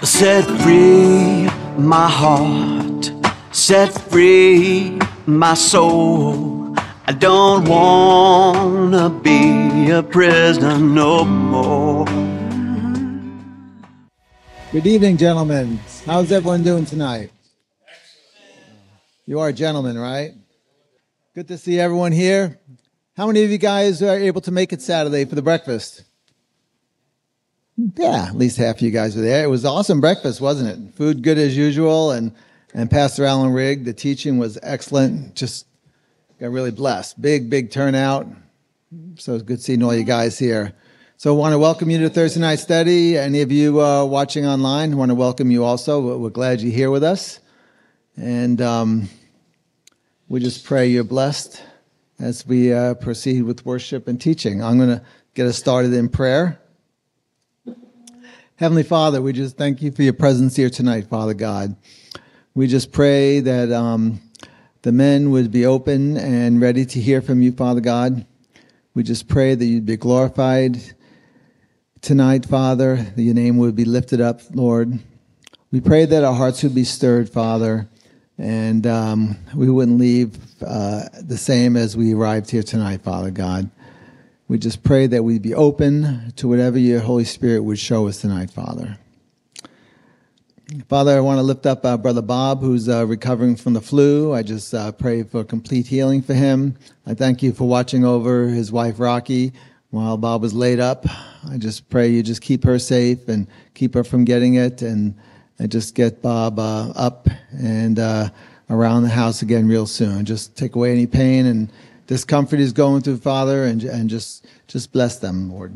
Set free my heart, set free my soul. I don't wanna be a prisoner no more. Good evening, gentlemen. How's everyone doing tonight? You are gentlemen, right? Good to see everyone here. How many of you guys are able to make it Saturday for the breakfast? Yeah, at least half of you guys were there. It was an awesome breakfast, wasn't it? Food good as usual, and Pastor Alan Rigg, the teaching was excellent. Just got really blessed. Big turnout. So it's good seeing all you guys here. So I want to welcome you to Thursday Night Study. Any of you watching online, I want to welcome you also. We're glad you're here with us. And we just pray you're blessed as we proceed with worship and teaching. I'm going to get us started in prayer. Heavenly Father, we just thank you for your presence here tonight, Father God. We just pray that the men would be open and ready to hear from you, Father God. We just pray that you'd be glorified tonight, Father, that your name would be lifted up, Lord. We pray that our hearts would be stirred, Father, and we wouldn't leave the same as we arrived here tonight, Father God. We just pray that we'd be open to whatever your Holy Spirit would show us tonight, Father. Father, I want to lift up Brother Bob, who's recovering from the flu. I just pray for complete healing for him. I thank you for watching over his wife, Rocky, while Bob was laid up. I just pray you just keep her safe and keep her from getting it, and just get Bob up and around the house again real soon. Just take away any pain and discomfort he's going through, Father, and just bless them, Lord.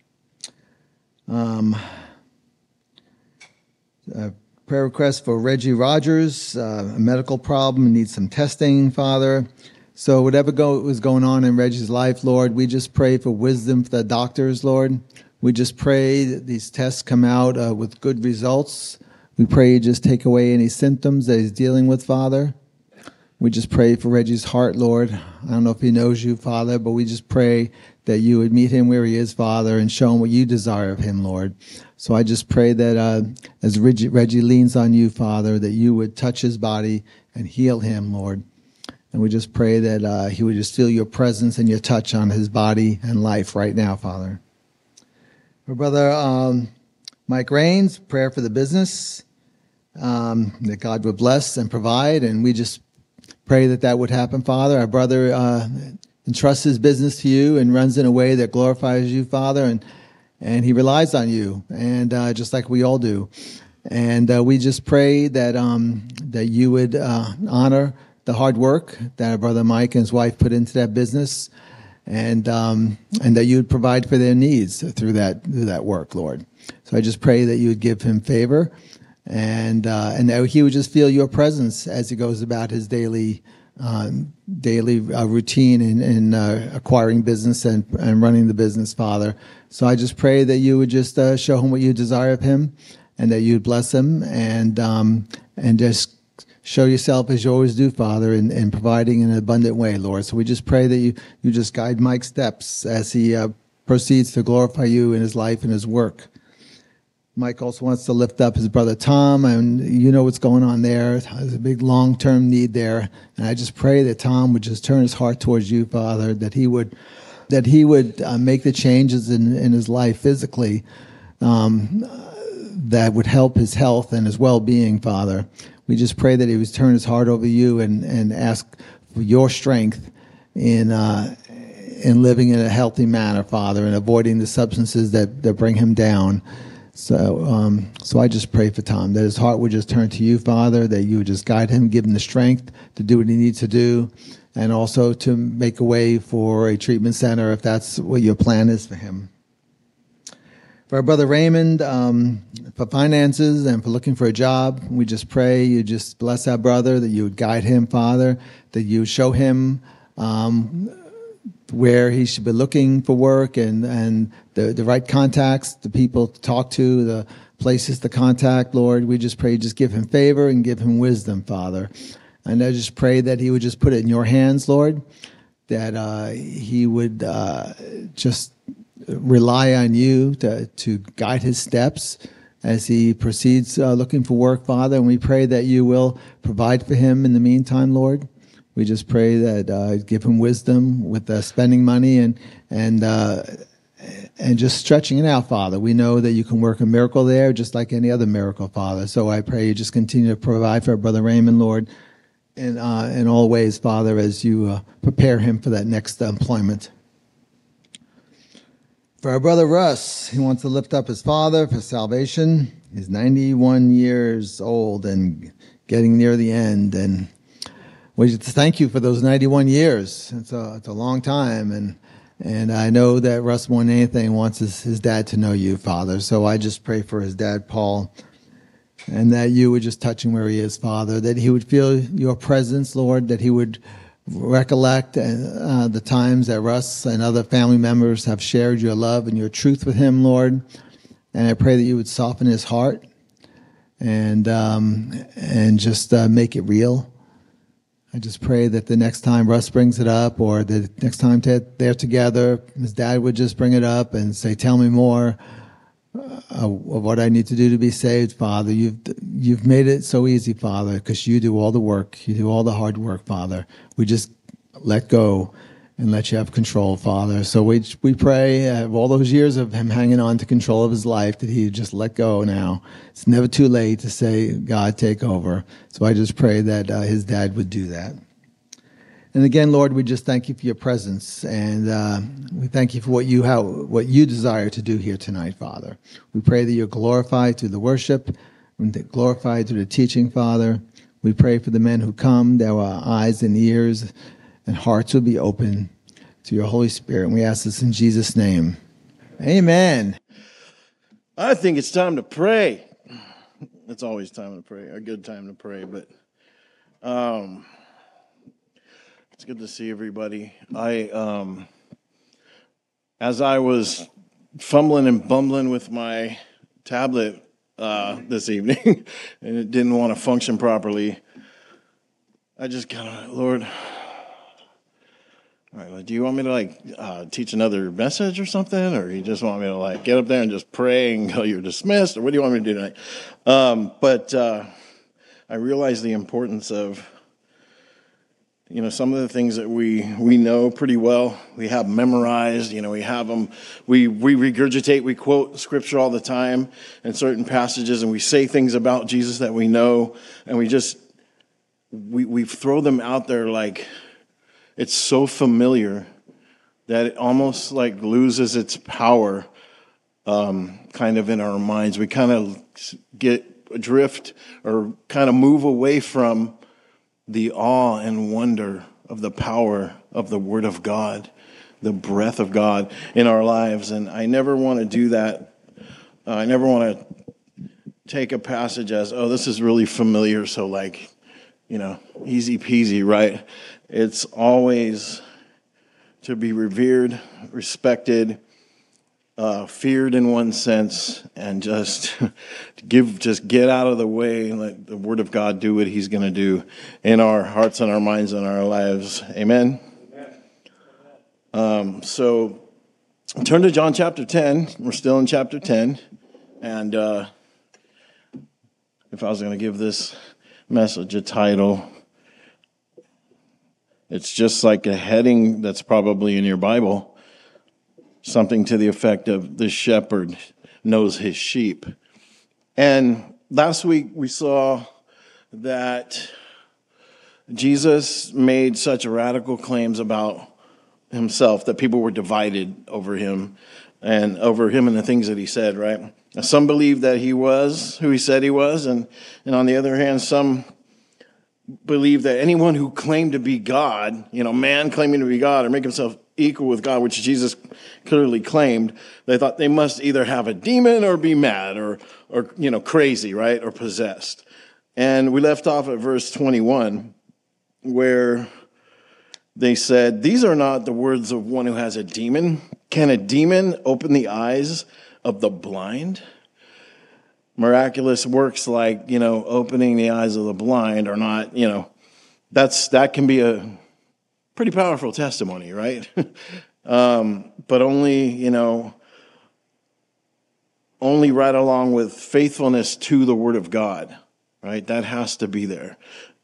Prayer request for Reggie Rogers, a medical problem, needs some testing, Father. So whatever was going on in Reggie's life, Lord, we just pray for wisdom for the doctors, Lord. We just pray that these tests come out with good results. We pray you just take away any symptoms that he's dealing with, Father. We just pray for Reggie's heart, Lord. I don't know if he knows you, Father, but we just pray that you would meet him where he is, Father, and show him what you desire of him, Lord. So I just pray that as Reggie leans on you, Father, that you would touch his body and heal him, Lord. And we just pray that he would just feel your presence and your touch on his body and life right now, Father. For Brother Mike Rains, prayer for the business, that God would bless and provide, and we just pray that would happen, Father. Our brother entrusts his business to you and runs in a way that glorifies you, Father, and he relies on you, and just like we all do. And we just pray that you would honor the hard work that our brother Mike and his wife put into that business, and that you would provide for their needs through that work, Lord. So I just pray that you would give him favor, and that he would just feel your presence as he goes about his daily routine in acquiring business and running the business, Father. So I just pray that you would just show him what you desire of him, and that you would bless him, and just show yourself as you always do, Father, in providing in an abundant way, Lord. So we just pray that you just guide Mike's steps as he proceeds to glorify you in his life and his work. Mike also wants to lift up his brother Tom, and you know what's going on there. There's a big long-term need there, and I just pray that Tom would just turn his heart towards you, Father, that he would make the changes in his life physically that would help his health and his well-being, Father. We just pray that he would turn his heart over you and ask for your strength in living in a healthy manner, Father, and avoiding the substances that bring him down. So I just pray for Tom, that his heart would just turn to you, Father, that you would just guide him, give him the strength to do what he needs to do, and also to make a way for a treatment center if that's what your plan is for him. For our brother Raymond, for finances and for looking for a job, we just pray you just bless our brother, that you would guide him, Father, that you would show him where he should be looking for work, and the right contacts, the people to talk to, the places to contact, Lord. We just pray, just give him favor and give him wisdom, Father. And I just pray that he would just put it in your hands, Lord, that he would just rely on you to guide his steps, as he proceeds looking for work, Father. And we pray that you will provide for him in the meantime, Lord. We just pray that give him wisdom with spending money and just stretching it out, Father. We know that you can work a miracle there just like any other miracle, Father. So I pray you just continue to provide for our brother Raymond, Lord, in all ways, Father, as you prepare him for that next employment. For our brother Russ, he wants to lift up his father for salvation. He's 91 years old and getting near the end. And we just thank you for those 91 years. It's a long time. And I know that Russ, more than anything, wants his dad to know you, Father. So I just pray for his dad, Paul, and that you would just touch him where he is, Father, that he would feel your presence, Lord, that he would recollect the times that Russ and other family members have shared your love and your truth with him, Lord. And I pray that you would soften his heart and just make it real. I just pray that the next time Russ brings it up, or the next time they're together, his dad would just bring it up and say, "Tell me more of what I need to do to be saved, Father." You've made it so easy, Father, because you do all the work. You do all the hard work, Father. We just let go and let you have control, Father. So we pray all those years of him hanging on to control of his life, that he just let go now. It's never too late to say, "God, take over." So I just pray that his dad would do that. And again, Lord, we just thank you for your presence, and we thank you for what you desire to do here tonight, Father. We pray that you're glorified through the worship, and glorified through the teaching, Father. We pray for the men who come, that our eyes and ears and hearts will be open to your Holy Spirit. And we ask this in Jesus' name. Amen. I think it's time to pray. It's always time to pray, a good time to pray, but it's good to see everybody. As I was fumbling and bumbling with my tablet this evening, and it didn't want to function properly, I just kind of, Lord, all right, do you want me to teach another message or something, or you just want me to get up there and just pray and go, "You're dismissed," or what do you want me to do tonight? But I realized the importance of, some of the things that we know pretty well, we have memorized, we have them, we regurgitate, we quote scripture all the time in certain passages, and we say things about Jesus that we know, and we throw them out there like it's so familiar that it almost loses its power kind of in our minds. We kind of get adrift or kind of move away from the awe and wonder of the power of the Word of God, the breath of God in our lives. And I never want to do that. I never want to take a passage as, "Oh, this is really familiar, so easy peasy," right? It's always to be revered, respected, feared in one sense, and just get out of the way and let the Word of God do what He's going to do in our hearts and our minds and our lives. Amen? So turn to John chapter 10. We're still in chapter 10. And if I was going to give this message a title, it's just like a heading that's probably in your Bible. Something to the effect of, "The shepherd knows his sheep." And last week we saw that Jesus made such radical claims about himself that people were divided over him and the things that he said, right? Some believed that he was who he said he was, and on the other hand, some believe that anyone who claimed to be God, man claiming to be God or make himself equal with God, which Jesus clearly claimed, they thought they must either have a demon or be mad or crazy, right, or possessed. And we left off at verse 21, where they said, "These are not the words of one who has a demon. Can a demon open the eyes of the blind?" Miraculous works like, opening the eyes of the blind are not, that can be a pretty powerful testimony, right? But only, only right along with faithfulness to the Word of God, right? That has to be there.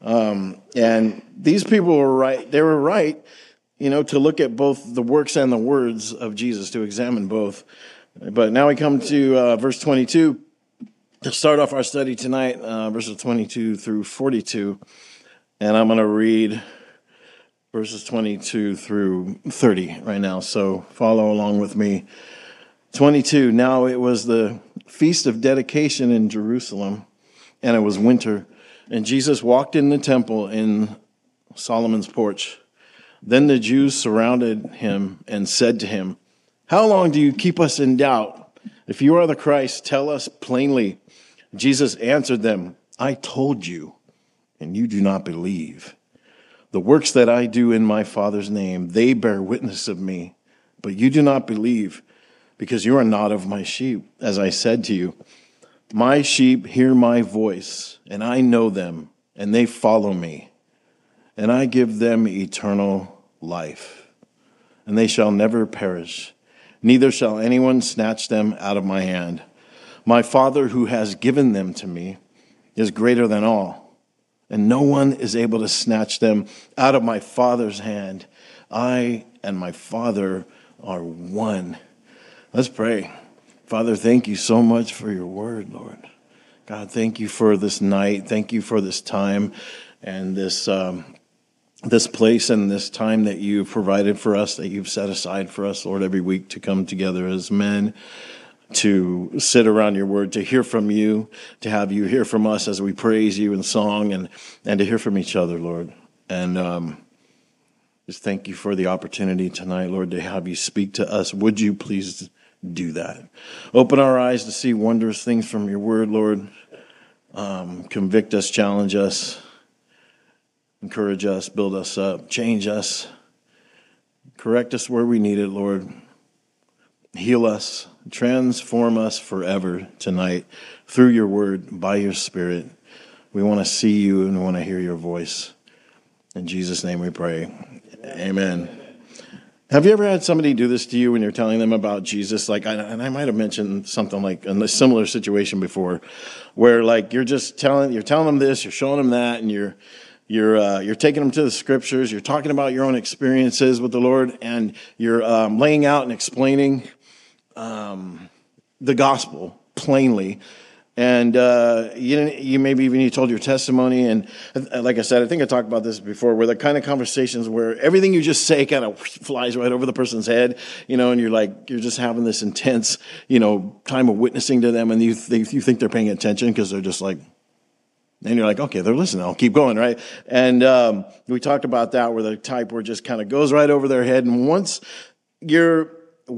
And these people were right. They were right, to look at both the works and the words of Jesus, to examine both. But now we come to verse 22 to start off our study tonight, verses 22 through 42. And I'm going to read verses 22 through 30 right now. So follow along with me. 22, now it was the feast of dedication in Jerusalem, and it was winter. And Jesus walked in the temple in Solomon's porch. Then the Jews surrounded him and said to him, "How long do you keep us in doubt? If you are the Christ, tell us plainly." Jesus answered them, "I told you, and you do not believe. The works that I do in my Father's name, they bear witness of me, but you do not believe, because you are not of my sheep. As I said to you, my sheep hear my voice, and I know them, and they follow me. And I give them eternal life, and they shall never perish, neither shall anyone snatch them out of my hand. My Father who has given them to me is greater than all, and no one is able to snatch them out of my Father's hand. I and my Father are one." Let's pray. Father, thank you so much for your word, Lord. God, thank you for this night. Thank you for this time and this place and this time that you've provided for us, that you've set aside for us, Lord, every week to come together as men, to sit around your word, to hear from you, to have you hear from us as we praise you in song, and to hear from each other, Lord. And just thank you for the opportunity tonight, Lord, to have you speak to us. Would you please do that? Open our eyes to see wondrous things from your word, Lord. Convict us, challenge us, encourage us, build us up, change us, correct us where we need it, Lord. Heal us, transform us forever tonight through your word, by your Spirit. We want to see you and we want to hear your voice. In Jesus' name we pray. Amen. Have you ever had somebody do this to you when you're telling them about Jesus? Like, and I might have mentioned something like in a similar situation before, where like you're telling them this, you're showing them that, and you're taking them to the scriptures, you're talking about your own experiences with the Lord, and you're laying out and explaining the gospel plainly. And you maybe even you told your testimony, and like I said, I think I talked about this before, where the kind of conversations where everything you just say kind of flies right over the person's head, and you're just having this intense, time of witnessing to them, and you think they're paying attention because they're just like, and you're like, okay, they're listening, I'll keep going, right? And we talked about that, where the type where it just kind of goes right over their head, and once you're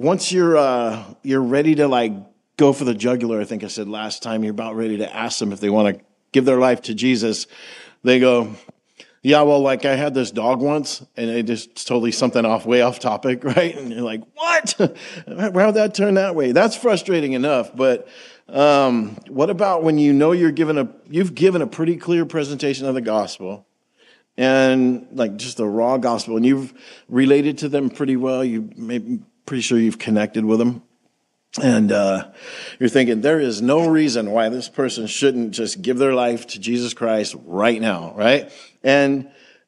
ready to like go for the jugular, I think I said last time, you're about ready to ask them if they want to give their life to Jesus. They go, "Yeah, well, like I had this dog once," and it just totally something way off topic, right? And you're like, "What? How'd that turn that way?" That's frustrating enough, but what about when you've given a pretty clear presentation of the gospel, and like just the raw gospel, and you've related to them pretty well, pretty sure you've connected with them. And you're thinking, there is no reason why this person shouldn't just give their life to Jesus Christ right now, right? And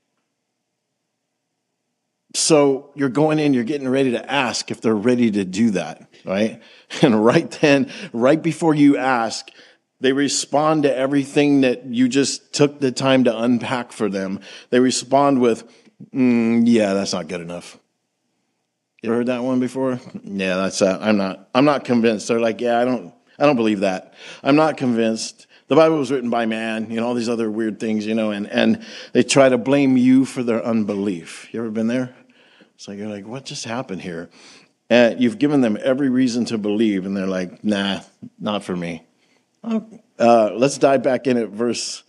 so you're going in, you're getting ready to ask if they're ready to do that, right? And right before you ask, they respond to everything that you just took the time to unpack for them. They respond with, "Yeah, that's not good enough." You ever heard that one before? Yeah, that's I'm not convinced. They're like, "Yeah, I don't believe that. I'm not convinced. The Bible was written by man," all these other weird things, and they try to blame you for their unbelief. You ever been there? It's like, you're like, what just happened here? And you've given them every reason to believe, and they're like, "Nah, not for me." Let's dive back in at verse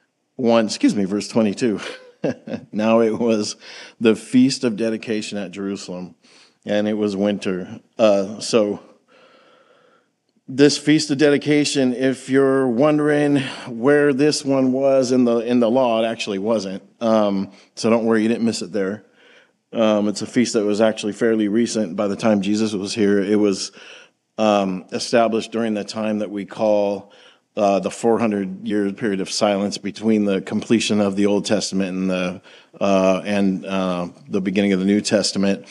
22. Now it was the Feast of Dedication at Jerusalem, and it was winter. So this Feast of Dedication, if you're wondering where this one was in the law, it actually wasn't. So don't worry, you didn't miss it there. It's a feast that was actually fairly recent. By the time Jesus was here, it was established during the time that we call the 400-year period of silence between the completion of the Old Testament and the beginning of the New Testament.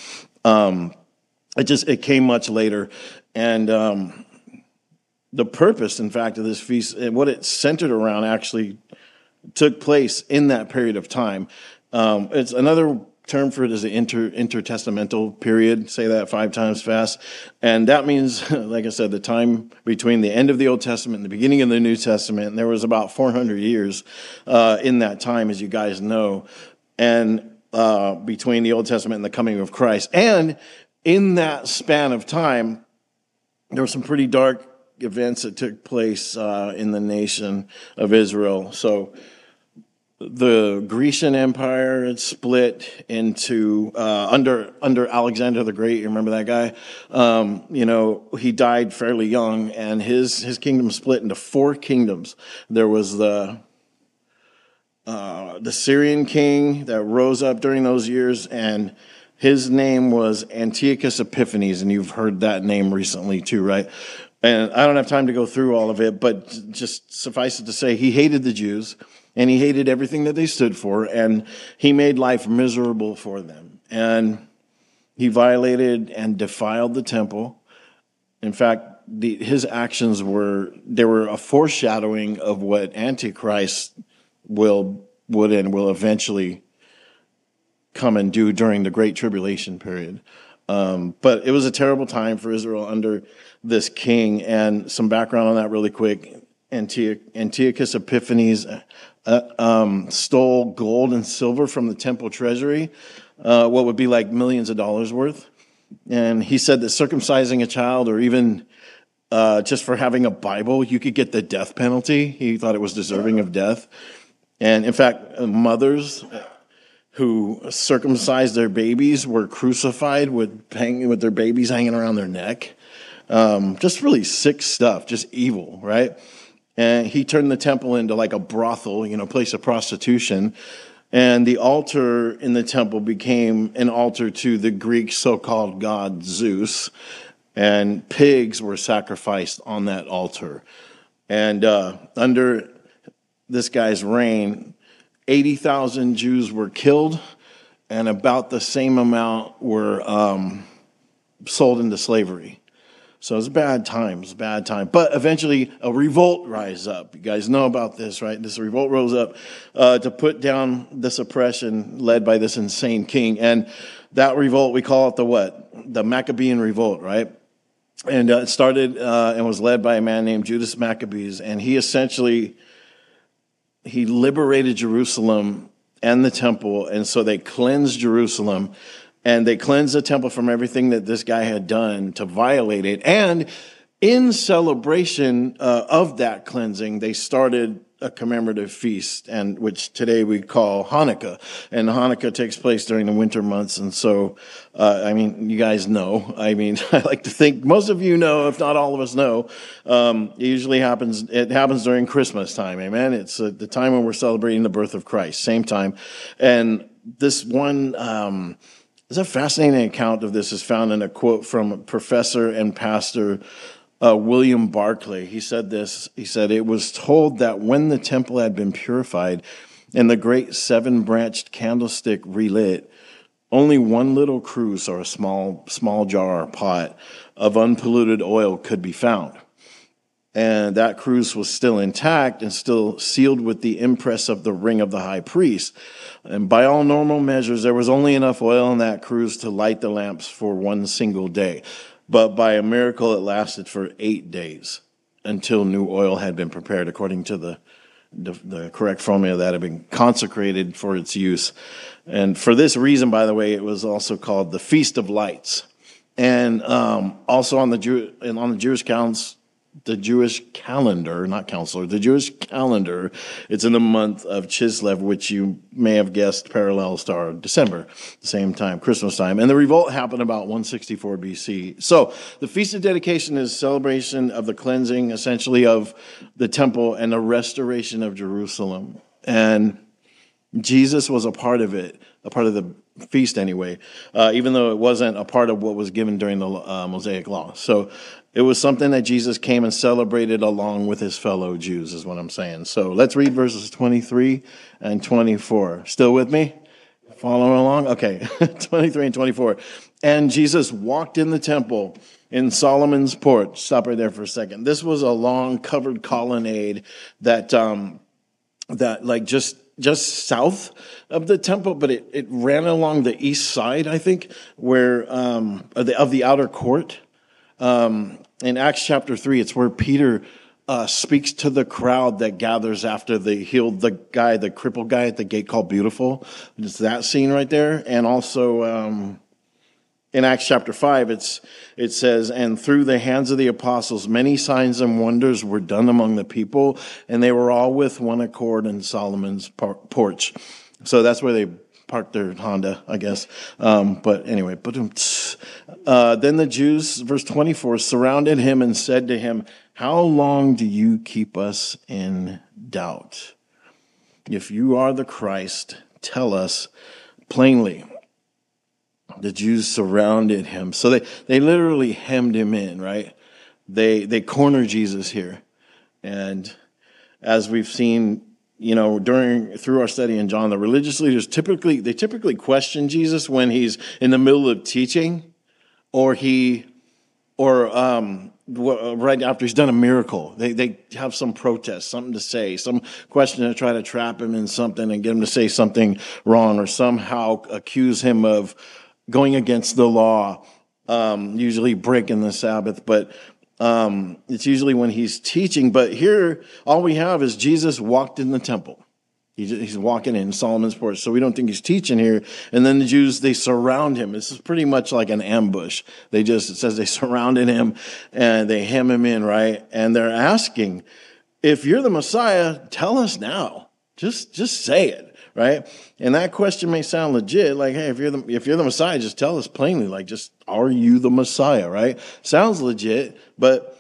It came much later, and the purpose, in fact, of this feast and what it centered around actually took place in that period of time. It's another term for it is the intertestamental period. Say that 5 times fast. And that means, like I said, the time between the end of the Old Testament and the beginning of the New Testament. And there was about 400 years in that time, as you guys know, and between the Old Testament and the coming of Christ. And in that span of time, there were some pretty dark events that took place in the nation of Israel. So the Grecian Empire had split into under Alexander the Great. You remember that guy? He died fairly young, and his kingdom split into 4 kingdoms. There was the Syrian king that rose up during those years, and his name was Antiochus Epiphanes, and you've heard that name recently too, right? And I don't have time to go through all of it, but just suffice it to say, he hated the Jews, and he hated everything that they stood for, and he made life miserable for them. And he violated and defiled the temple. In fact, his actions were a foreshadowing of what Antichrist would eventually come and do during the Great Tribulation period. But it was a terrible time for Israel under this king. And some background on that really quick. Antiochus Epiphanes stole gold and silver from the temple treasury, what would be like millions of dollars worth. And he said that circumcising a child, or even just for having a Bible, you could get the death penalty. He thought it was deserving of death. And in fact, mothers who circumcised their babies were crucified with their babies hanging around their neck. Just really sick stuff, just evil, right? And he turned the temple into like a brothel, place of prostitution. And the altar in the temple became an altar to the Greek so-called god Zeus. And pigs were sacrificed on that altar. And under this guy's reign, 80,000 Jews were killed, and about the same amount were sold into slavery. So it was bad times, bad time. But eventually a revolt rise up. You guys know about this, right? This revolt rose up to put down this oppression led by this insane king. And that revolt, we call it the Maccabean revolt, right? And it started and was led by a man named Judas Maccabees. And he liberated Jerusalem and the temple. And so they cleansed Jerusalem. And they cleansed the temple from everything that this guy had done to violate it. And in celebration of that cleansing, they started a commemorative feast, and which today we call Hanukkah. And Hanukkah takes place during the winter months. And so, you guys know. I like to think most of you know, if not all of us know. It happens during Christmas time, amen? It's the time when we're celebrating the birth of Christ, same time. And this one... There's a fascinating account of this is found in a quote from professor and pastor William Barclay. He said this. He said, "It was told that when the temple had been purified and the great 7-branched candlestick relit, only one little cruse or a small jar or pot of unpolluted oil could be found. And that cruse was still intact and still sealed with the impress of the ring of the high priest. And by all normal measures, there was only enough oil in that cruse to light the lamps for one single day. But by a miracle, it lasted for 8 days until new oil had been prepared according to the correct formula that had been consecrated for its use. And for this reason, by the way, it was also called the Feast of Lights. And also on the Jewish counts, the Jewish calendar, not counselor, the Jewish calendar, it's in the month of Chislev, which you may have guessed parallels to our December, the same time, Christmas time. And the revolt happened about 164 BC. So the Feast of Dedication is celebration of the cleansing, essentially, of the temple and the restoration of Jerusalem. And Jesus was a part of it, a part of the feast anyway, even though it wasn't a part of what was given during the Mosaic Law. So it was something that Jesus came and celebrated along with his fellow Jews, is what I'm saying. So let's read verses 23 and 24. Still with me? Following along? Okay, 23 and 24. And Jesus walked in the temple in Solomon's porch. Stop right there for a second. This was a long covered colonnade that like just south of the temple, but it ran along the east side, I think, where of the outer court. In Acts chapter 3, it's where Peter speaks to the crowd that gathers after they healed the crippled guy at the gate called Beautiful. It's that scene right there. And also in Acts chapter 5, it says, and through the hands of the apostles, many signs and wonders were done among the people, and they were all with one accord in Solomon's porch. So that's where they parked their Honda, I guess. But anyway, then the Jews, verse 24, surrounded him and said to him, how long do you keep us in doubt? If you are the Christ, tell us plainly. The Jews surrounded him. So they literally hemmed him in, right? They corner Jesus here. And as we've seen, through our study in John, the religious leaders typically question Jesus when he's in the middle of teaching, or right after he's done a miracle. They have some protest, something to say, some question to try to trap him in something and get him to say something wrong, or somehow accuse him of going against the law, usually breaking the Sabbath, but it's usually when he's teaching. But here, all we have is Jesus walked in the temple. He's walking in Solomon's porch, so we don't think he's teaching here. And then the Jews, they surround him. This is pretty much like an ambush. It says they surrounded him and they hem him in, right? And they're asking, if you're the Messiah, tell us now. Just say it. Right? And that question may sound legit, like, hey, if you're the Messiah, just tell us plainly, like, just, are you the Messiah, right? Sounds legit, but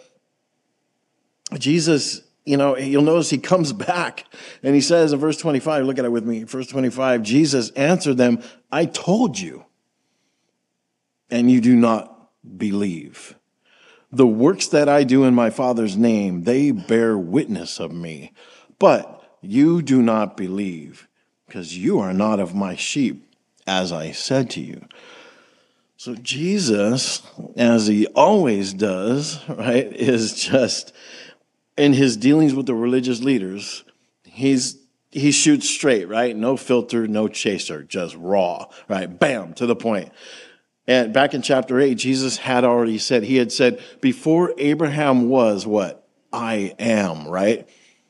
Jesus, you'll notice he comes back and he says in verse 25, look at it with me, verse 25, Jesus answered them, I told you, and you do not believe. The works that I do in my Father's name, they bear witness of me, but you do not believe, because you are not of my sheep, as I said to you. So Jesus, as he always does, right, is just, in his dealings with the religious leaders, he shoots straight, right? No filter, no chaser, just raw, right? Bam, to the point. And back in chapter 8, Jesus had already said, he had said, before Abraham was what? I am, right?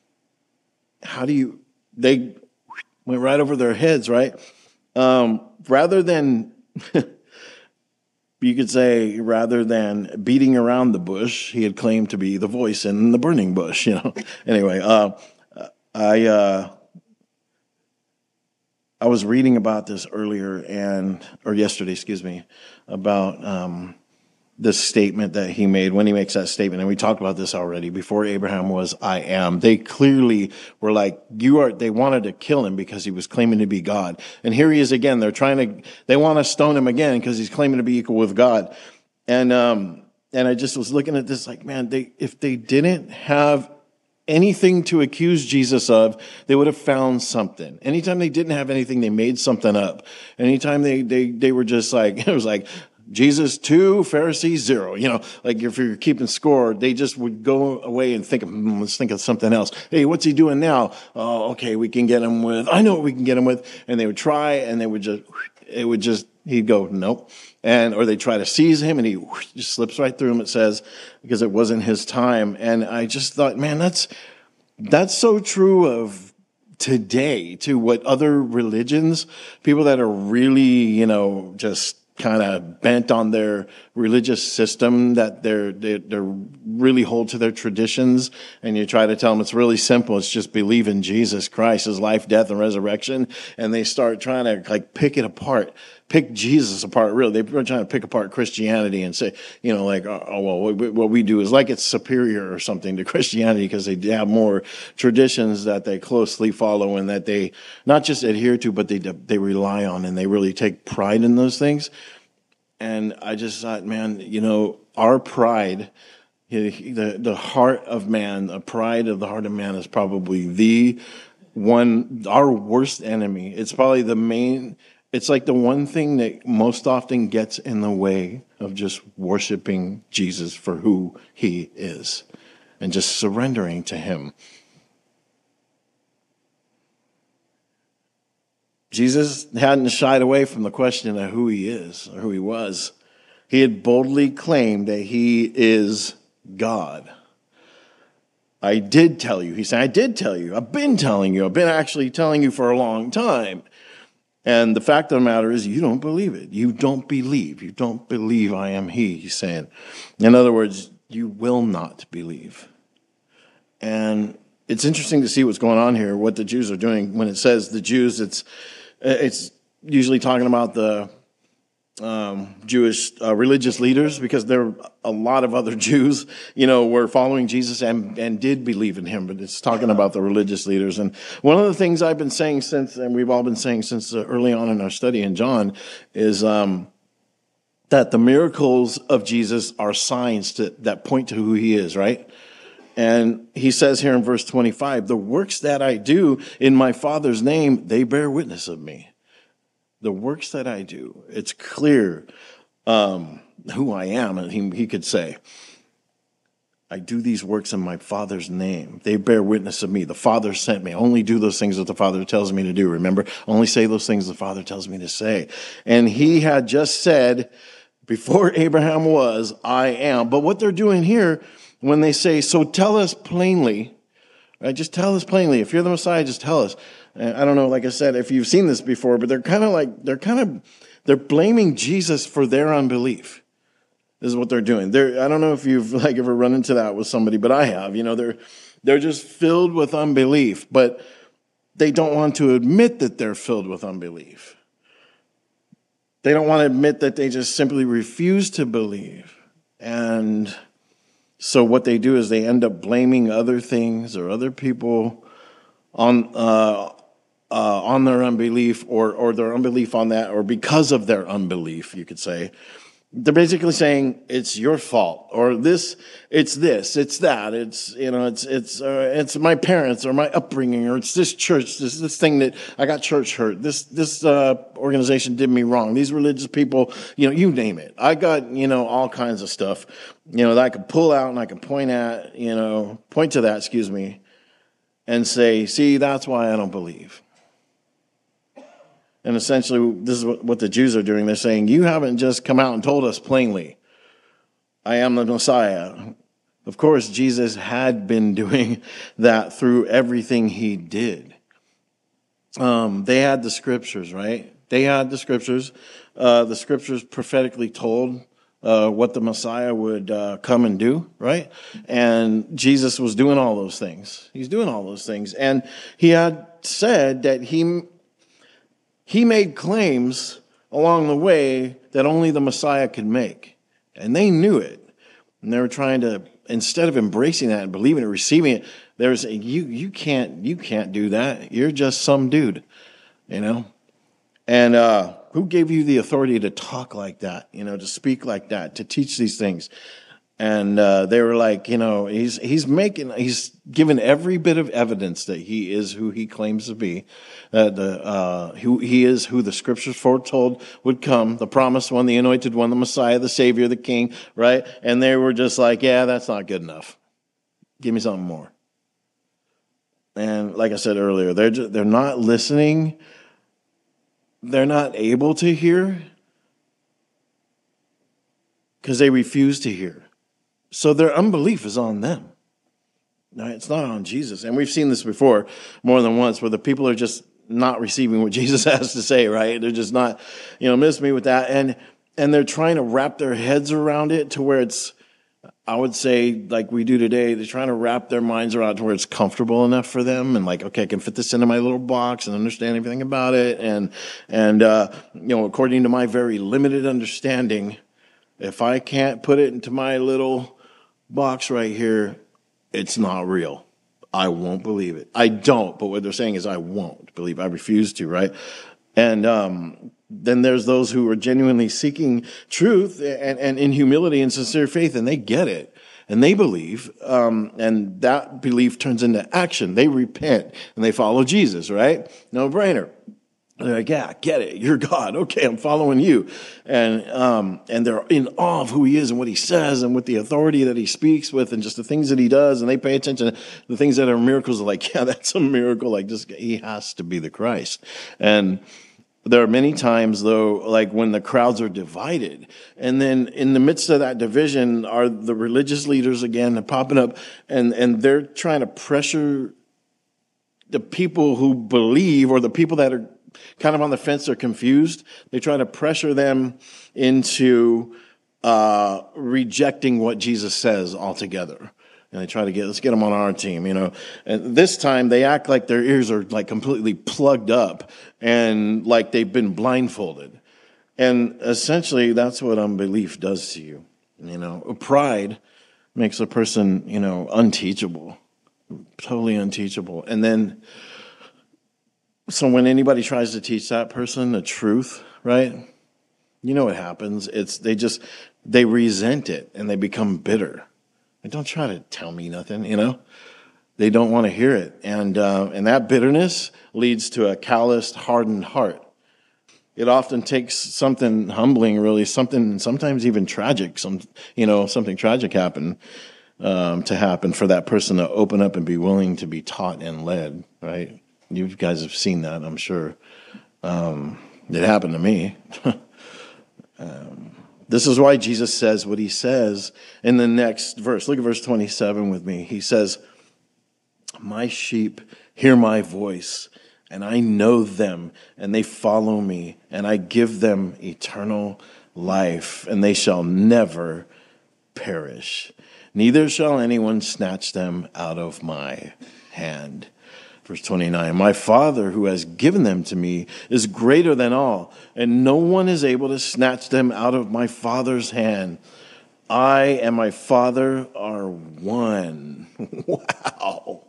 They went right over their heads, right? Rather than, you could say, rather than beating around the bush, he had claimed to be the voice in the burning bush, Anyway, I was reading about this yesterday, about this statement that he made when he makes that statement. And we talked about this already. Before Abraham was, I am. They clearly were like, they wanted to kill him because he was claiming to be God. And here he is again. They want to stone him again because he's claiming to be equal with God. And I just was looking at this like, man, if they didn't have anything to accuse Jesus of, they would have found something. Anytime they didn't have anything, they made something up. Anytime they were just like, it was like, Jesus 2, Pharisees 0. Like if you're keeping score, they just would go away and think, let's think of something else. Hey, what's he doing now? Oh, okay, we can get him with, I know what we can get him with. And they would try and he'd go, nope. Or they try to seize him and he just slips right through him, it says, because it wasn't his time. And I just thought, man, that's so true of today to what other religions, people that are really, just kind of bent on their religious system, that they're really hold to their traditions, and you try to tell them it's really simple. It's just believe in Jesus Christ, his life, death, and resurrection, and they start trying to like pick it apart. pick Jesus apart, really. They were trying to pick apart Christianity and say, like, what we do is like it's superior or something to Christianity because they have more traditions that they closely follow and that they not just adhere to, but they rely on, and they really take pride in those things. And I just thought, man, our pride, the heart of man, the pride of the heart of man is probably our worst enemy. It's probably it's like the one thing that most often gets in the way of just worshiping Jesus for who he is and just surrendering to him. Jesus hadn't shied away from the question of who he is or who he was. He had boldly claimed that he is God. I did tell you. He said, I did tell you. I've been telling you. I've been actually telling you for a long time. And the fact of the matter is, you don't believe it. You don't believe. You don't believe I am he, he's saying. In other words, you will not believe. And it's interesting to see what's going on here, what the Jews are doing. When it says the Jews, it's usually talking about the Jewish religious leaders, because there were a lot of other Jews, were following Jesus and did believe in him. But it's talking about the religious leaders. And one of the things I've been saying and we've all been saying since early on in our study in John, is that the miracles of Jesus are signs that point to who he is, right? And he says here in verse 25, the works that I do in my Father's name, they bear witness of me. The works that I do, it's clear who I am. And he could say, I do these works in my Father's name. They bear witness of me. The Father sent me. I only do those things that the Father tells me to do. Remember, I only say those things the Father tells me to say. And he had just said, before Abraham was, I am. But what they're doing here, when they say, so tell us plainly, right? Just tell us plainly. If you're the Messiah, just tell us. I don't know, like I said, if you've seen this before, but they're blaming Jesus for their unbelief. This is what they're doing. I don't know if you've ever run into that with somebody, but I have. They're just filled with unbelief, but they don't want to admit that they're filled with unbelief. They don't want to admit that they just simply refuse to believe. And so what they do is they end up blaming other things or other people on their unbelief or their unbelief on that, or because of their unbelief, you could say. They're basically saying it's your fault, or it's that, it's my parents or my upbringing, or it's this church, this thing that I got church hurt. This organization did me wrong. These religious people, you name it. I got all kinds of stuff, that I could pull out and I could point to that, and say, see, that's why I don't believe. And essentially, this is what the Jews are doing. They're saying, you haven't just come out and told us plainly, I am the Messiah. Of course, Jesus had been doing that through everything he did. They had the scriptures, right? They had the scriptures. The scriptures prophetically told what the Messiah would come and do, right? And Jesus was doing all those things. He's doing all those things. And he had said that he made claims along the way that only the Messiah could make. And they knew it. And they were trying to, instead of embracing that and believing it, receiving it, they were saying, you can't do that. You're just some dude, And who gave you the authority to talk like that, to speak like that, to teach these things? And they were like, he's given every bit of evidence that he is who he claims to be, who he is, who the scriptures foretold would come, the promised one, the anointed one, the Messiah, the Savior, the King, right? And they were just like, yeah, that's not good enough. Give me something more. And like I said earlier, they're not listening. They're not able to hear because they refuse to hear. So their unbelief is on them. No, it's not on Jesus. And we've seen this before more than once, where the people are just not receiving what Jesus has to say, right? They're just not, miss me with that. And they're trying to wrap their heads around it to where it's, I would say, like we do today, they're trying to wrap their minds around to where it's comfortable enough for them, and like, okay, I can fit this into my little box and understand everything about it, and according to my very limited understanding, if I can't put it into my little box right here, it's not real. I won't believe it. I don't, but what they're saying is I won't believe. I refuse to, right? And then there's those who are genuinely seeking truth and in humility and sincere faith, and they get it, and they believe, and that belief turns into action. They repent, and they follow Jesus, right? No brainer. They're like, yeah, I get it. You're God. Okay, I'm following you. And they're in awe of who he is and what he says and with the authority that he speaks with and just the things that he does. And they pay attention to the things that are miracles. Are like, yeah, that's a miracle. Like, just he has to be the Christ. And there are many times, though, like when the crowds are divided. And then in the midst of that division are the religious leaders again popping up. And they're trying to pressure the people who believe, or the people that are kind of on the fence, are confused. They try to pressure them into rejecting what Jesus says altogether. And they try to let's get them on our team, And this time they act like their ears are like completely plugged up and like they've been blindfolded. And essentially that's what unbelief does to you. Pride makes a person, unteachable, totally unteachable. And then, so when anybody tries to teach that person the truth, right? You know what happens? They resent it and they become bitter. Like, don't try to tell me nothing, They don't want to hear it. And that bitterness leads to a calloused, hardened heart. It often takes something humbling, really, sometimes even tragic, something tragic to happen for that person to open up and be willing to be taught and led, right? You guys have seen that, I'm sure. It happened to me. This is why Jesus says what he says in the next verse. Look at verse 27 with me. He says, my sheep hear my voice, and I know them, and they follow me, and I give them eternal life, and they shall never perish. Neither shall anyone snatch them out of my hand. Verse 29, my Father who has given them to me is greater than all, and no one is able to snatch them out of my Father's hand. I and my Father are one. Wow.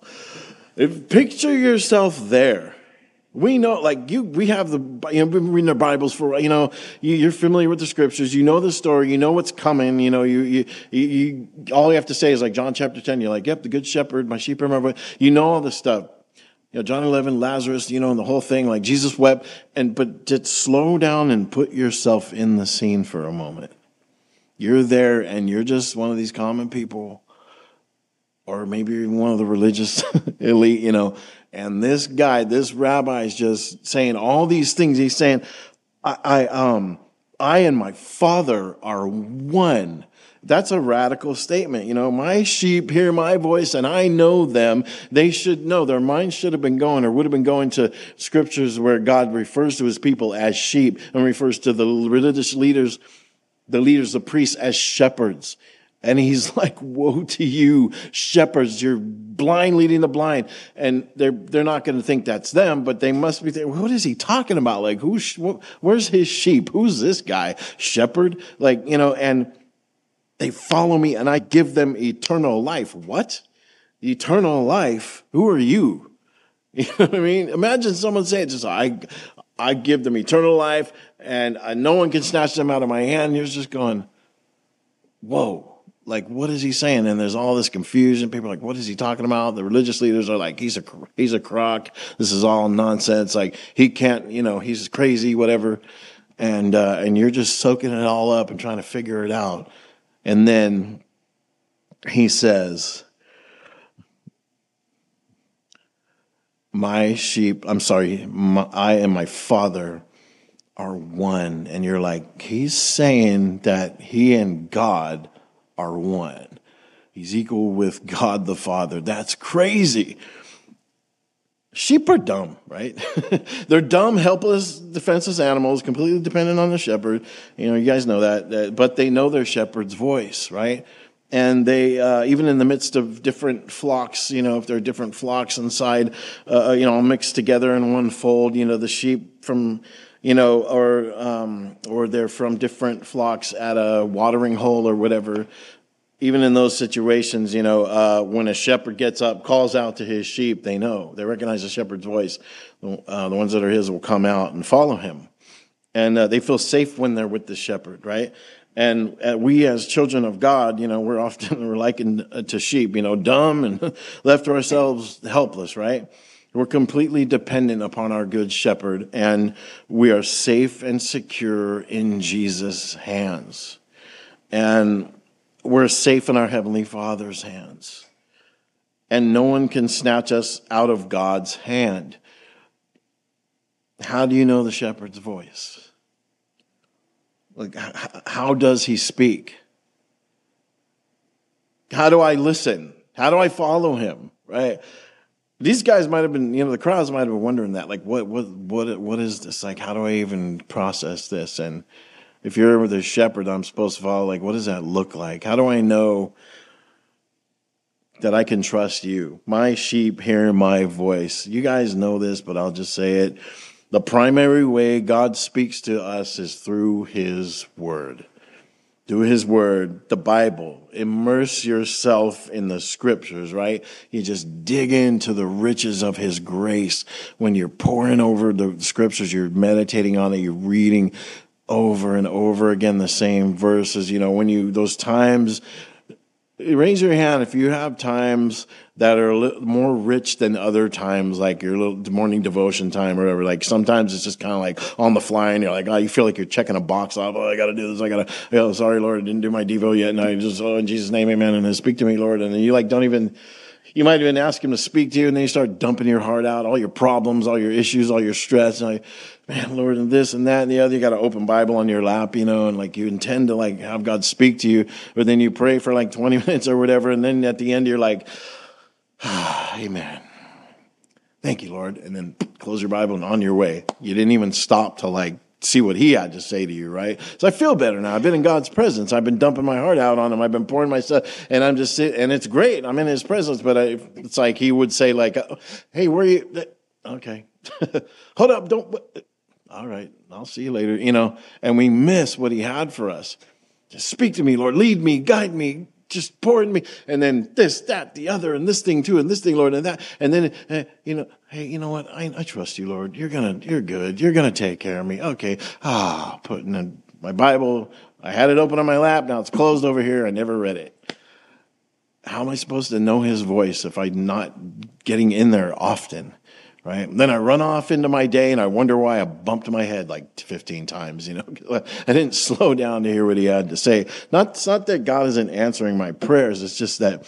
Picture yourself there. We know, we have we've been reading our Bibles for, you're familiar with the scriptures, you know the story, you know what's coming, you all you have to say is like John chapter 10, you're like, yep, the good shepherd, my sheep are my voice. You know all this stuff. John 11, Lazarus, and the whole thing, like Jesus wept. But just slow down and put yourself in the scene for a moment. You're there and you're just one of these common people, or maybe even one of the religious elite, and this guy, this rabbi is just saying all these things. He's saying, I and my Father are one. That's a radical statement. My sheep hear my voice and I know them. They should know. Their minds should have been going, or would have been going, to scriptures where God refers to his people as sheep and refers to the religious leaders, the priests, as shepherds. And he's like, woe to you, shepherds, you're blind leading the blind. And they're not going to think that's them, but they must be thinking, what is he talking about? Like, where's his sheep? Who's this guy? Shepherd? And they follow me and I give them eternal life. What? Eternal life? Who are you? You know what I mean? Imagine someone saying, I give them eternal life and no one can snatch them out of my hand. You're just going, whoa. Like, what is he saying? And there's all this confusion. People are like, what is he talking about? The religious leaders are like, he's a crock. This is all nonsense. Like, he can't, he's crazy, whatever. And you're just soaking it all up and trying to figure it out. And then he says, I and my Father are one. And you're like, he's saying that he and God are one. He's equal with God the Father. That's crazy. Sheep are dumb, right? They're dumb, helpless, defenseless animals, completely dependent on the shepherd. You guys know that. But they know their shepherd's voice, right? And they, even in the midst of different flocks, if there are different flocks inside, all mixed together in one fold, the sheep from, or they're from different flocks at a watering hole or whatever. Even in those situations, when a shepherd gets up, calls out to his sheep, they recognize the shepherd's voice. The ones that are his will come out and follow him. And they feel safe when they're with the shepherd, right? And we as children of God, we're likened to sheep, dumb and left to ourselves helpless, right? We're completely dependent upon our good shepherd, and we are safe and secure in Jesus' hands. And we're safe in our Heavenly Father's hands. And no one can snatch us out of God's hand. How do you know the shepherd's voice? Like, how does he speak? How do I listen? How do I follow him? Right? These guys might have been, the crowds might have been wondering that. Like, what is this? Like, how do I even process this? And if you're the shepherd I'm supposed to follow, like, what does that look like? How do I know that I can trust you? My sheep hear my voice. You guys know this, but I'll just say it. The primary way God speaks to us is through his word. Through his word, the Bible. Immerse yourself in the scriptures, right? You just dig into the riches of his grace. When you're poring over the scriptures, you're meditating on it, you're reading over and over again the same verses. Those times, raise your hand if you have times that are more rich than other times, like your little morning devotion time or whatever. Like sometimes it's just kind of like on the fly, and you're like, you feel like you're checking a box off. I got to do this. Sorry, Lord, I didn't do my Devo yet. And I just, in Jesus' name, amen. And then speak to me, Lord. And then you you might even ask him to speak to you, and then you start dumping your heart out, all your problems, all your issues, all your stress. And man, Lord, and this and that and the other. You got an open Bible on your lap, and like you intend to like have God speak to you, but then you pray for like 20 minutes or whatever, and then at the end you're like, amen. Thank you, Lord. And then close your Bible and on your way. You didn't even stop to like see what he had to say to you, right? So I feel better now. I've been in God's presence. I've been dumping my heart out on him. I've been pouring myself, and I'm just sitting, and it's great. I'm in his presence, but it's like he would say like, hey, where are you? Okay. Hold up. Don't. All right. I'll see you later, and we miss what he had for us. Just speak to me, Lord. Lead me, guide me. Just pour in me, and then this, that, the other, and this thing too, and this thing, Lord, and that, and then, hey, you know what? I trust you, Lord. You're good. You're gonna take care of me. Okay. Putting in my Bible. I had it open on my lap. Now it's closed over here. I never read it. How am I supposed to know his voice if I'm not getting in there often? Right? Then I run off into my day and I wonder why I bumped my head like 15 times, I didn't slow down to hear what he had to say. It's not that God isn't answering my prayers. It's just that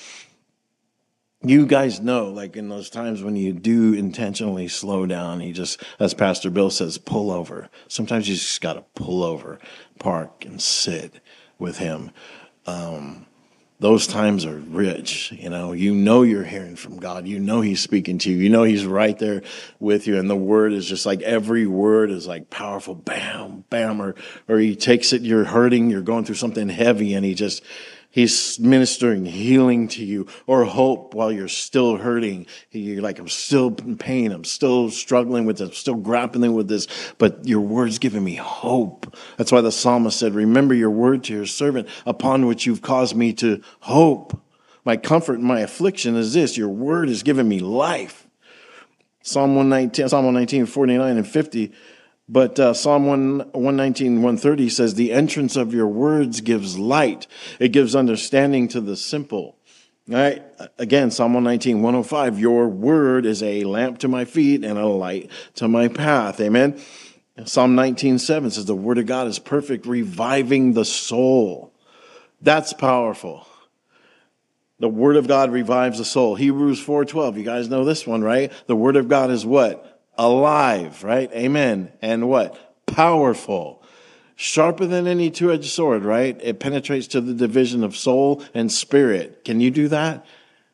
you guys know, like in those times when you do intentionally slow down, he just, as Pastor Bill says, pull over. Sometimes you just got to pull over, park and sit with him. Those times are rich, you're hearing from God. He's speaking to you. He's right there with you. And the word is just like, every word is like powerful, bam, bam, or he takes it, you're hurting, you're going through something heavy, and he's ministering healing to you, or hope while you're still hurting. You're like, I'm still in pain. I'm still struggling with this. I'm still grappling with this. But your word's giving me hope. That's why the psalmist said, remember your word to your servant, upon which you've caused me to hope. My comfort in my affliction is this: your word has given me life. Psalm 119, 49 and 50. But Psalm 119, 130 says, the entrance of your words gives light. It gives understanding to the simple. All right. Again, Psalm 119, 105, your word is a lamp to my feet and a light to my path. Amen. Psalm 19:7 says, the word of God is perfect, reviving the soul. That's powerful. The word of God revives the soul. Hebrews 4:12, you guys know this one, right? The word of God is what? Alive, right? Amen. And what? Powerful. Sharper than any two-edged sword, right? It penetrates to the division of soul and spirit. Can you do that?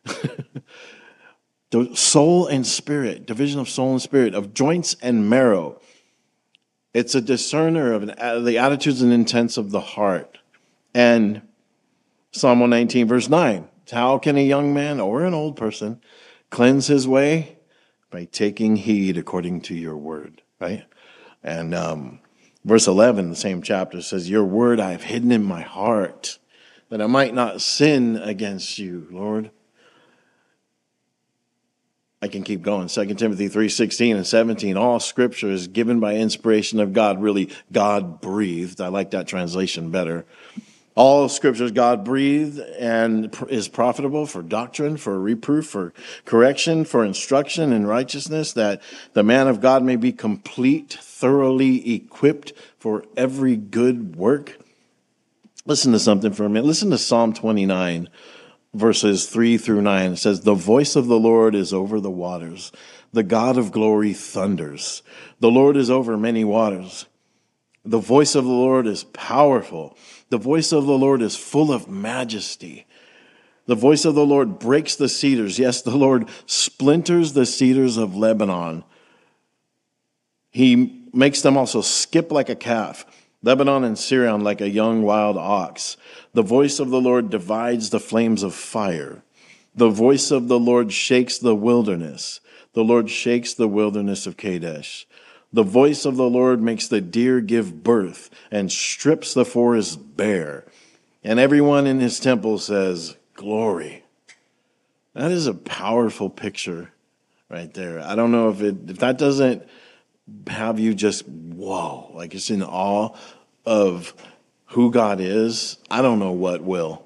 The soul and spirit, division of soul and spirit, of joints and marrow. It's a discerner of the attitudes and intents of the heart. And Psalm 119, verse 9. How can a young man or an old person cleanse his way? By taking heed according to your word, right? And verse 11, the same chapter says, your word I have hidden in my heart, that I might not sin against you, Lord. I can keep going. 2 Timothy 3:16 and 17. All scripture is given by inspiration of God, really God-breathed. I like that translation better. All scripture is God-breathed and is profitable for doctrine, for reproof, for correction, for instruction in righteousness, that the man of God may be complete, thoroughly equipped for every good work. Listen to something for a minute. Listen to Psalm 29. Verses 3 through 9, it says, the voice of the Lord is over the waters. The God of glory thunders. The Lord is over many waters. The voice of the Lord is powerful. The voice of the Lord is full of majesty. The voice of the Lord breaks the cedars. Yes, the Lord splinters the cedars of Lebanon. He makes them also skip like a calf. Lebanon and Syrian like a young wild ox. The voice of the Lord divides the flames of fire. The voice of the Lord shakes the wilderness. The Lord shakes the wilderness of Kadesh. The voice of the Lord makes the deer give birth and strips the forest bare. And everyone in his temple says, glory. That is a powerful picture right there. I don't know if that doesn't have you just, whoa, like it's in awe of who God is. I don't know what will.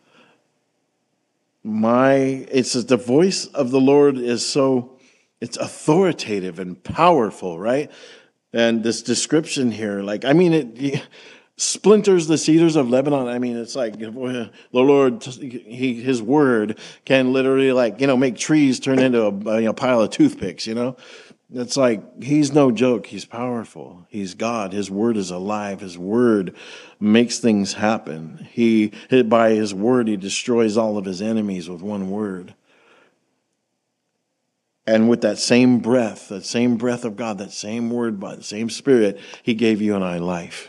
It's the voice of the Lord is so, it's authoritative and powerful, right? And this description here, it splinters the cedars of Lebanon. I mean, it's like the Lord, his word can literally make trees turn into a pile of toothpicks, It's like, he's no joke. He's powerful. He's God. His word is alive. His word makes things happen. By his word, he destroys all of his enemies with one word. And with that same breath of God, that same word, by the same Spirit, he gave you and I life.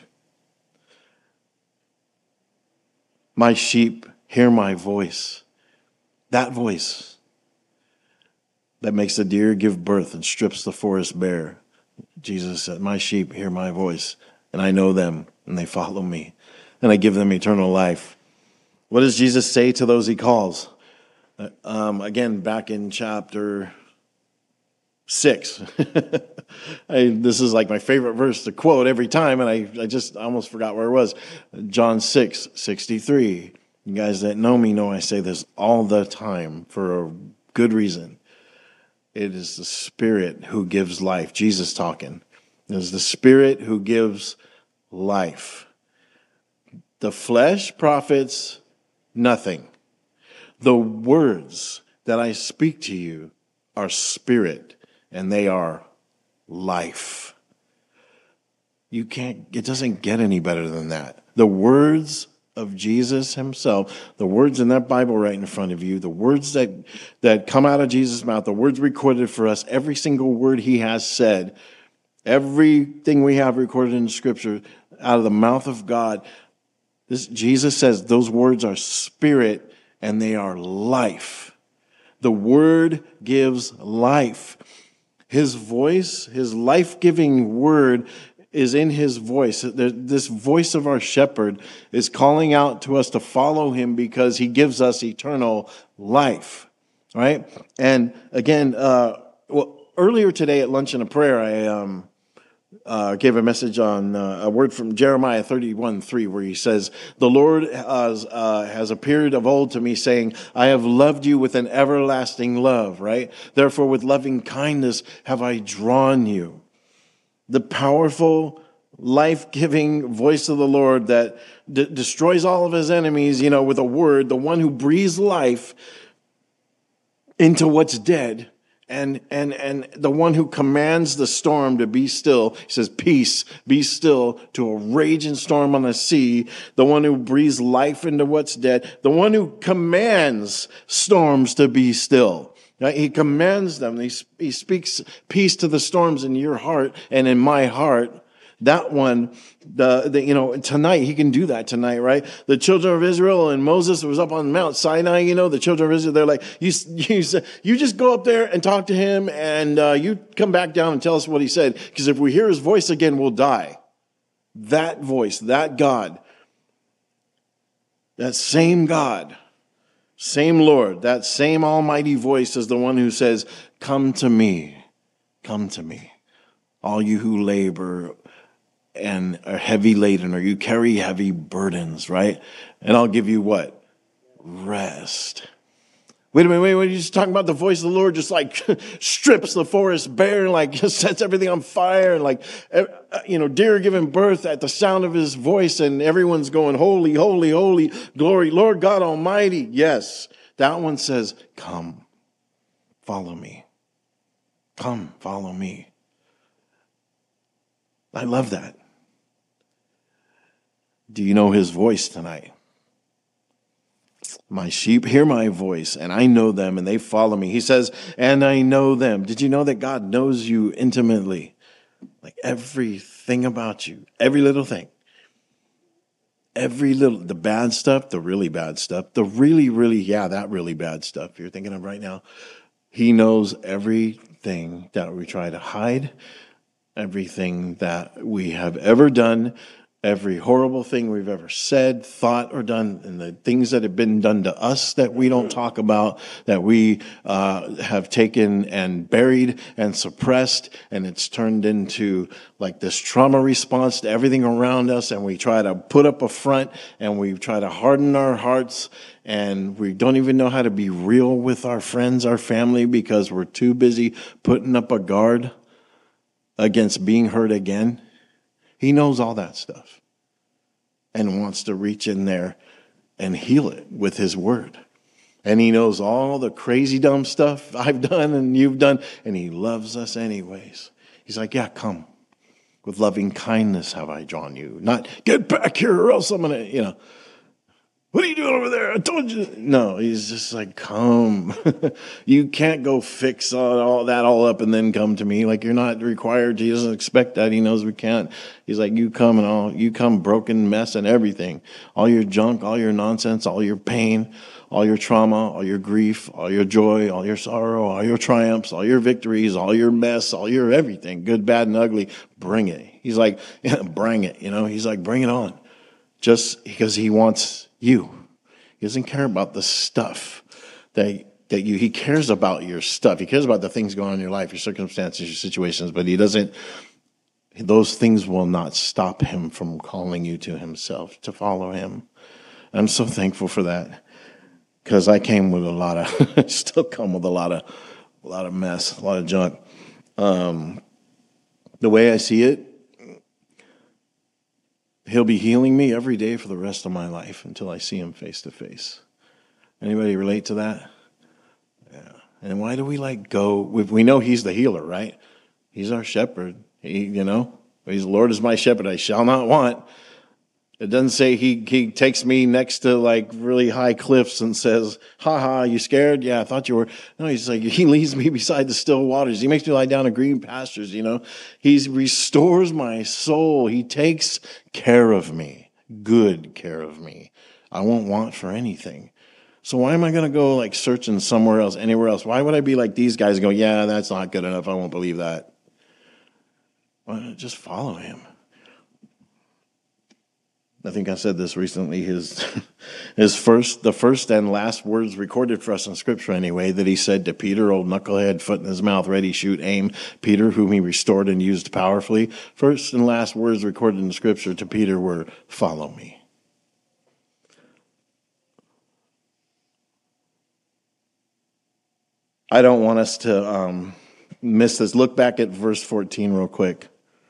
My sheep hear my voice. That voice that makes the deer give birth and strips the forest bare. Jesus said, my sheep hear my voice, and I know them, and they follow me, and I give them eternal life. What does Jesus say to those he calls? Again, back in chapter 6. This is like my favorite verse to quote every time, and I just almost forgot where it was. John 6:63. You guys that know me know I say this all the time for a good reason. It is the Spirit who gives life. Jesus talking. It is the Spirit who gives life. The flesh profits nothing. The words that I speak to you are spirit, and they are life. It doesn't get any better than that. The words of Jesus himself, the words in that Bible right in front of you, the words that come out of Jesus' mouth, the words recorded for us, every single word he has said, everything we have recorded in Scripture out of the mouth of God, Jesus says those words are spirit and they are life. The word gives life. His voice, his life-giving word is in his voice. This voice of our shepherd is calling out to us to follow him because he gives us eternal life, right? And again, earlier today at Lunch and a Prayer, I gave a message on a word from Jeremiah 31:3, where he says, the Lord has appeared of old to me, saying, I have loved you with an everlasting love, right? Therefore, with loving kindness have I drawn you. The powerful, life-giving voice of the Lord that destroys all of his enemies, with a word, the one who breathes life into what's dead, and the one who commands the storm to be still. He says, peace, be still, to a raging storm on the sea. The one who breathes life into what's dead. The one who commands storms to be still. Right? He commands them. He speaks peace to the storms in your heart and in my heart. That one, tonight, he can do that tonight, right? The children of Israel and Moses was up on Mount Sinai, the children of Israel, they're like, you just go up there and talk to him, and you come back down and tell us what he said, because if we hear his voice again, we'll die. That voice, that God, that same God, same Lord, that same almighty voice is the one who says, come to me, all you who labor and are heavy laden, or you carry heavy burdens, right? And I'll give you what? Rest. Wait a minute, you're just talking about the voice of the Lord just like strips the forest bare and like just sets everything on fire and like, deer giving birth at the sound of his voice and everyone's going, holy, holy, holy, glory, Lord God Almighty. Yes, that one says, come, follow me. Come, follow me. I love that. Do you know his voice tonight? My sheep hear my voice, and I know them, and they follow me. He says, and I know them. Did you know that God knows you intimately? Like everything about you, every little thing. The bad stuff, the really bad stuff, that really bad stuff you're thinking of right now. He knows everything that we try to hide, everything that we have ever done, every horrible thing we've ever said, thought, or done, and the things that have been done to us that we don't talk about, that we have taken and buried and suppressed, and it's turned into like this trauma response to everything around us, and we try to put up a front, and we try to harden our hearts, and we don't even know how to be real with our friends, our family, because we're too busy putting up a guard against being hurt again. He knows all that stuff and wants to reach in there and heal it with his word. And he knows all the crazy dumb stuff I've done and you've done, and he loves us anyways. He's like, yeah, come. With loving kindness have I drawn you. Not, get back here or else I'm going to, what are you doing over there? I told you. No, he's just like, come. You can't go fix all that up and then come to me. Like, you're not required. He doesn't expect that. He knows we can't. He's like, you come broken mess and everything. All your junk, all your nonsense, all your pain, all your trauma, all your grief, all your joy, all your sorrow, all your triumphs, all your victories, all your mess, all your everything, good, bad, and ugly. Bring it. He's like, bring it. He's like, bring it on. Just because he wants you. He doesn't care about the stuff he cares about your stuff. He cares about the things going on in your life, your circumstances, your situations, but those things will not stop him from calling you to himself, to follow him. I'm so thankful for that, because I came with still come with a lot of mess, a lot of junk. The way I see it, he'll be healing me every day for the rest of my life until I see him face to face. Anybody relate to that? Yeah. And why do we go? We know he's the healer, right? He's our shepherd. He's the Lord is my shepherd. I shall not want. It doesn't say he takes me next to really high cliffs and says, ha ha, you scared? Yeah, I thought you were. No, he's like, he leads me beside the still waters. He makes me lie down in green pastures, He restores my soul. He takes care of me, good care of me. I won't want for anything. So why am I going to go searching somewhere else, anywhere else? Why would I be like these guys and go, yeah, that's not good enough. I won't believe that. Well, just follow him. I think I said this recently, the first and last words recorded for us in Scripture anyway, that he said to Peter, old knucklehead, foot in his mouth, ready, shoot, aim, Peter, whom he restored and used powerfully. First and last words recorded in Scripture to Peter were, follow me. I don't want us to miss this. Look back at verse 14 real quick.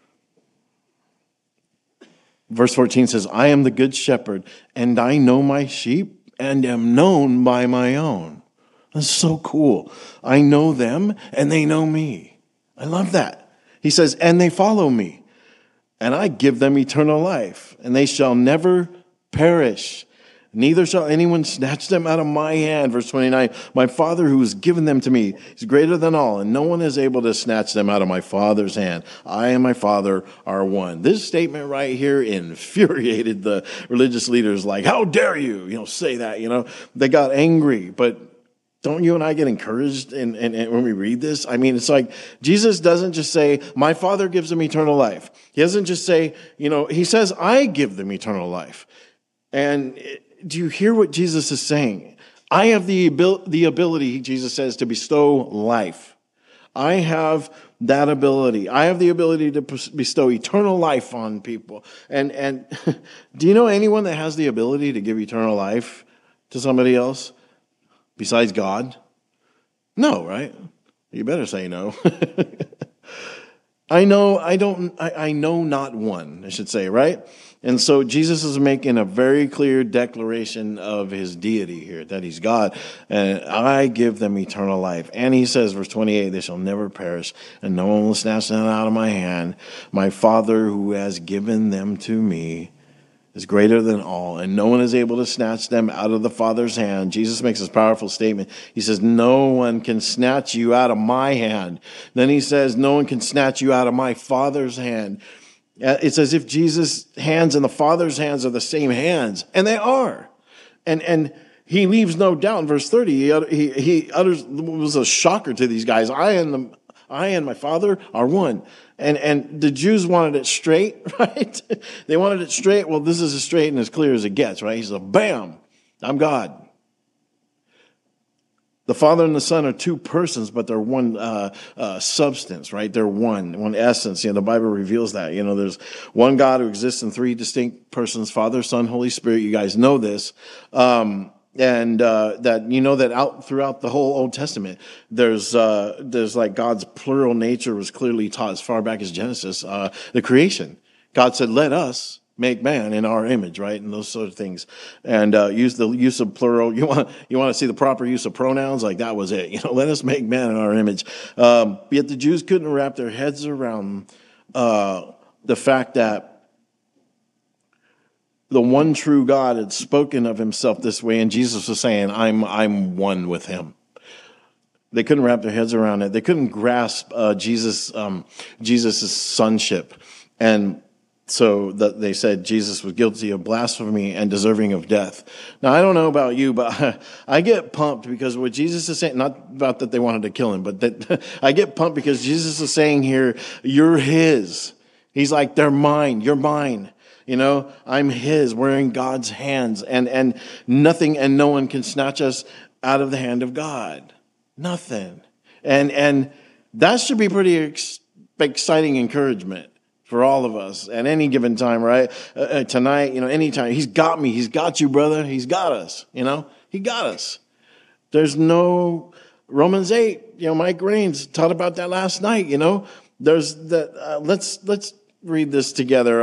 Verse 14 says, I am the good shepherd, and I know my sheep, and am known by my own. That's so cool. I know them, and they know me. I love that. He says, and they follow me, and I give them eternal life, and they shall never perish. Neither shall anyone snatch them out of my hand. Verse 29, my Father who has given them to me is greater than all, and no one is able to snatch them out of my Father's hand. I and my Father are one. This statement right here infuriated the religious leaders. Like, how dare you, say that, They got angry, but don't you and I get encouraged and when we read this? I mean, it's like Jesus doesn't just say, my Father gives them eternal life. He doesn't just say, he says, I give them eternal life. And do you hear what Jesus is saying? I have the ability, Jesus says, to bestow life. I have that ability. I have the ability to bestow eternal life on people. And do you know anyone that has the ability to give eternal life to somebody else besides God? No, right? You better say no. I know not one, I should say, right? And so Jesus is making a very clear declaration of his deity here, that he's God. And I give them eternal life. And he says, verse 28, they shall never perish, and no one will snatch them out of my hand. My Father who has given them to me is greater than all, and no one is able to snatch them out of the Father's hand. Jesus makes this powerful statement. He says, no one can snatch you out of my hand. Then he says, no one can snatch you out of my Father's hand. It's as if Jesus' hands and the Father's hands are the same hands, and they are. And he leaves no doubt in verse 30. He utters, it was a shocker to these guys. I and my Father are one. And the Jews wanted it straight, right? They wanted it straight. Well, this is as straight and as clear as it gets, right? He says, bam, I'm God. The Father and the Son are two persons, but they're one substance, right? They're one essence. The Bible reveals that. There's one God who exists in three distinct persons, Father, Son, Holy Spirit. You guys know this. And that out throughout the whole Old Testament, there's like God's plural nature was clearly taught as far back as Genesis, the creation. God said, let us make man in our image, right? And those sort of things. And use the use of plural. You want to see the proper use of pronouns? Like that was it. Let us make man in our image. Yet the Jews couldn't wrap their heads around the fact that the one true God had spoken of himself this way, and Jesus was saying, I'm one with him. They couldn't wrap their heads around it. They couldn't grasp Jesus' sonship. And so they said Jesus was guilty of blasphemy and deserving of death. Now, I don't know about you, but I get pumped because what Jesus is saying, not about that they wanted to kill him, but that I get pumped because Jesus is saying here, you're his. He's like, they're mine, you're mine. I'm his. We're in God's hands. And nothing and no one can snatch us out of the hand of God. Nothing. And that should be pretty exciting encouragement for all of us at any given time, right? Tonight, anytime. He's got me. He's got you, brother. He's got us, He got us. There's no Romans 8, Mike Raines taught about that last night, There's that. Let's read this together,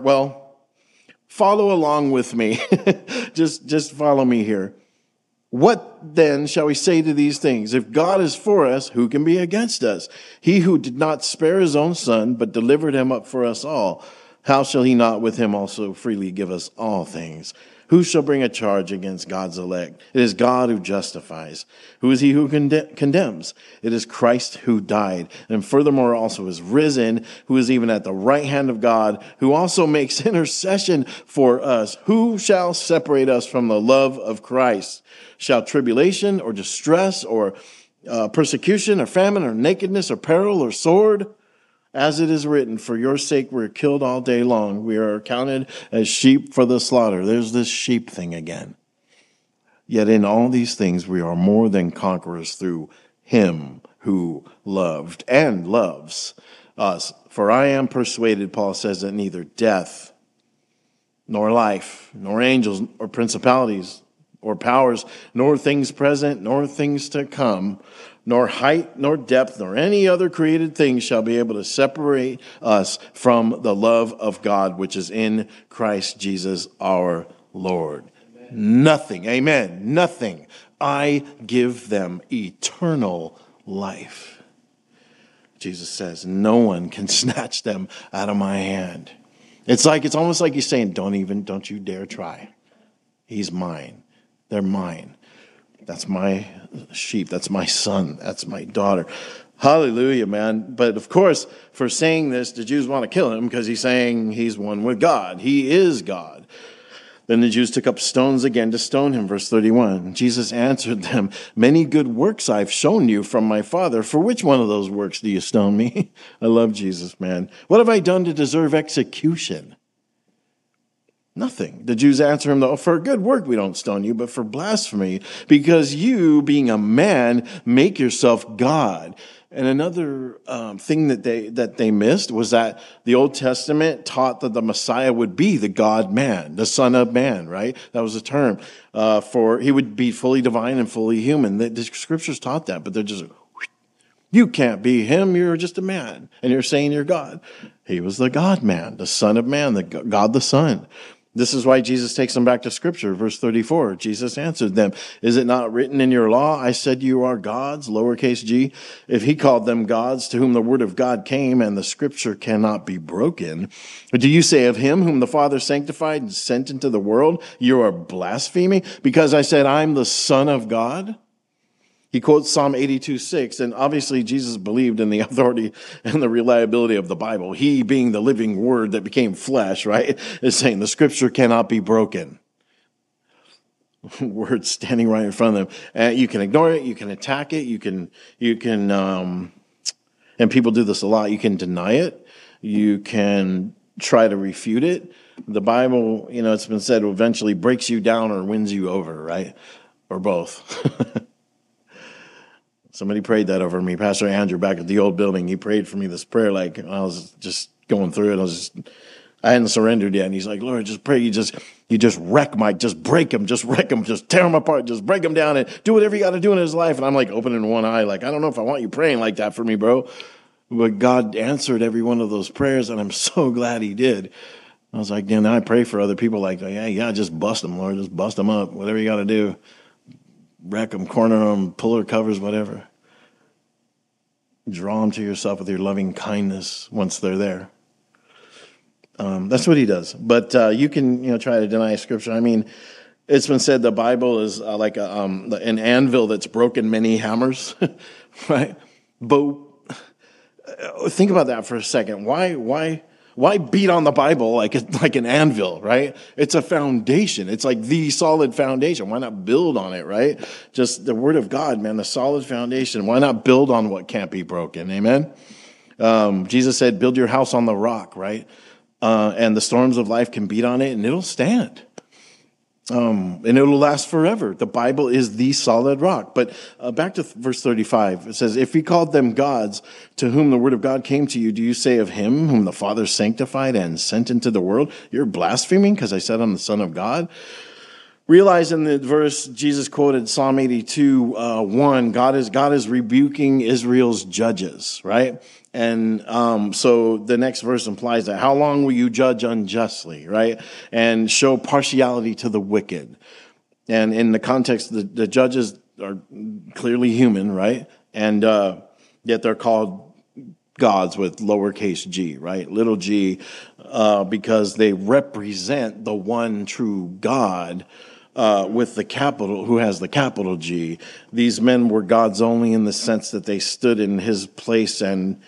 follow along with me. just follow me here. What then shall we say to these things? If God is for us, who can be against us? He who did not spare his own son, but delivered him up for us all, how shall he not with him also freely give us all things? Who shall bring a charge against God's elect? It is God who justifies. Who is he who condemns? It is Christ who died, and furthermore also is risen, who is even at the right hand of God, who also makes intercession for us. Who shall separate us from the love of Christ? Shall tribulation or distress or persecution or famine or nakedness or peril or sword? As it is written, for your sake we're killed all day long. We are counted as sheep for the slaughter. There's this sheep thing again. Yet in all these things we are more than conquerors through him who loved and loves us. For I am persuaded, Paul says, that neither death, nor life, nor angels, or principalities, or powers, nor things present, nor things to come, nor height, nor depth, nor any other created thing shall be able to separate us from the love of God, which is in Christ Jesus our Lord. Amen. Nothing, amen, nothing. I give them eternal life. Jesus says, no one can snatch them out of my hand. It's almost like he's saying, don't you dare try. He's mine. They're mine. That's my sheep. That's my son. That's my daughter. Hallelujah, man. But of course, for saying this, the Jews want to kill him because he's saying he's one with God. He is God. Then the Jews took up stones again to stone him. Verse 31. Jesus answered them, many good works I've shown you from my Father. For which one of those works do you stone me? I love Jesus, man. What have I done to deserve execution? Nothing. The Jews answer him, though, for a good work we don't stone you, but for blasphemy, because you, being a man, make yourself God. And another thing that they missed was that the Old Testament taught that the Messiah would be the God-man, the Son of Man, right? That was the term for he would be fully divine and fully human. The scriptures taught that, but they're just, you can't be him, you're just a man, and you're saying you're God. He was the God-man, the Son of Man, the God the Son. This is why Jesus takes them back to Scripture. Verse 34, Jesus answered them, is it not written in your law, I said you are gods, lowercase g? If he called them gods to whom the word of God came and the Scripture cannot be broken, do you say of him whom the Father sanctified and sent into the world, you are blaspheming because I said I'm the Son of God? He quotes Psalm 82:6, and obviously Jesus believed in the authority and the reliability of the Bible. He, being the living word that became flesh, right, is saying the scripture cannot be broken. Words standing right in front of them. You can ignore it, you can attack it, you can, and people do this a lot, you can deny it, you can try to refute it. The Bible, it's been said, eventually breaks you down or wins you over, right? Or both. Somebody prayed that over me. Pastor Andrew back at the old building, he prayed for me this prayer like I was just going through it. I hadn't surrendered yet. And he's like, Lord, just pray. You just wreck Mike. Just break him. Just wreck him. Just tear him apart. Just break him down and do whatever you got to do in his life. And I'm like opening one eye like, I don't know if I want you praying like that for me, bro. But God answered every one of those prayers, and I'm so glad he did. I was like, now I pray for other people like, yeah, just bust them, Lord. Just bust them up. Whatever you got to do. Wreck them, corner them, pull their covers, whatever. Draw them to yourself with your loving kindness once they're there. That's what he does. But you can, try to deny scripture. I mean, it's been said the Bible is like an anvil that's broken many hammers, right? But think about that for a second. Why beat on the Bible like an anvil, right? It's a foundation. It's like the solid foundation. Why not build on it, right? Just the word of God, man, the solid foundation. Why not build on what can't be broken? Amen? Jesus said, build your house on the rock, right? And the storms of life can beat on it and it'll stand. And it'll last forever. The Bible is the solid rock. But back to verse 35, it says, if he called them gods to whom the word of God came to you, do you say of him whom the Father sanctified and sent into the world, you're blaspheming because I said I'm the Son of God? Realize in the verse, Jesus quoted Psalm 82, 1, God is rebuking Israel's judges, right? And so the next verse implies that how long will you judge unjustly, right? And show partiality to the wicked. And in the context, the judges are clearly human, right? And yet they're called gods with lowercase g, right? Little g, because they represent the one true God with the capital, who has the capital G. These men were gods only in the sense that they stood in his place and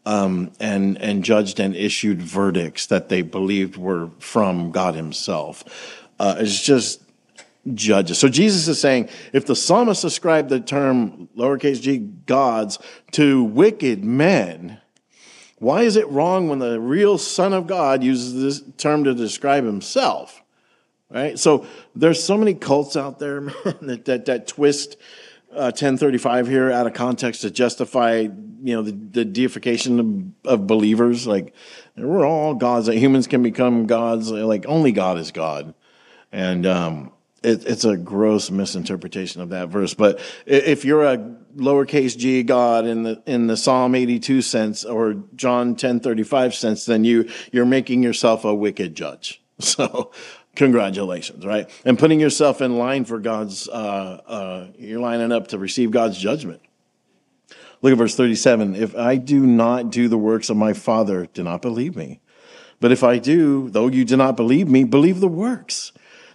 judged and issued verdicts that they believed were from God himself. It's just judges. So Jesus is saying, if the psalmist ascribed the term lowercase g gods to wicked men, why is it wrong when the real Son of God uses this term to describe himself? Right? So there's so many cults out there, man, that twist 1035 here out of context to justify, the deification of believers. Like, we're all gods. That humans can become gods. Like, only God is God. And it's a gross misinterpretation of that verse. But if you're a lowercase g God in the Psalm 82 sense or John 10:35 sense, then you're making yourself a wicked judge. So congratulations, right? And putting yourself in line for God's, you're lining up to receive God's judgment. Look at verse 37. If I do not do the works of my Father, do not believe me. But if I do, though you do not believe me, believe the works,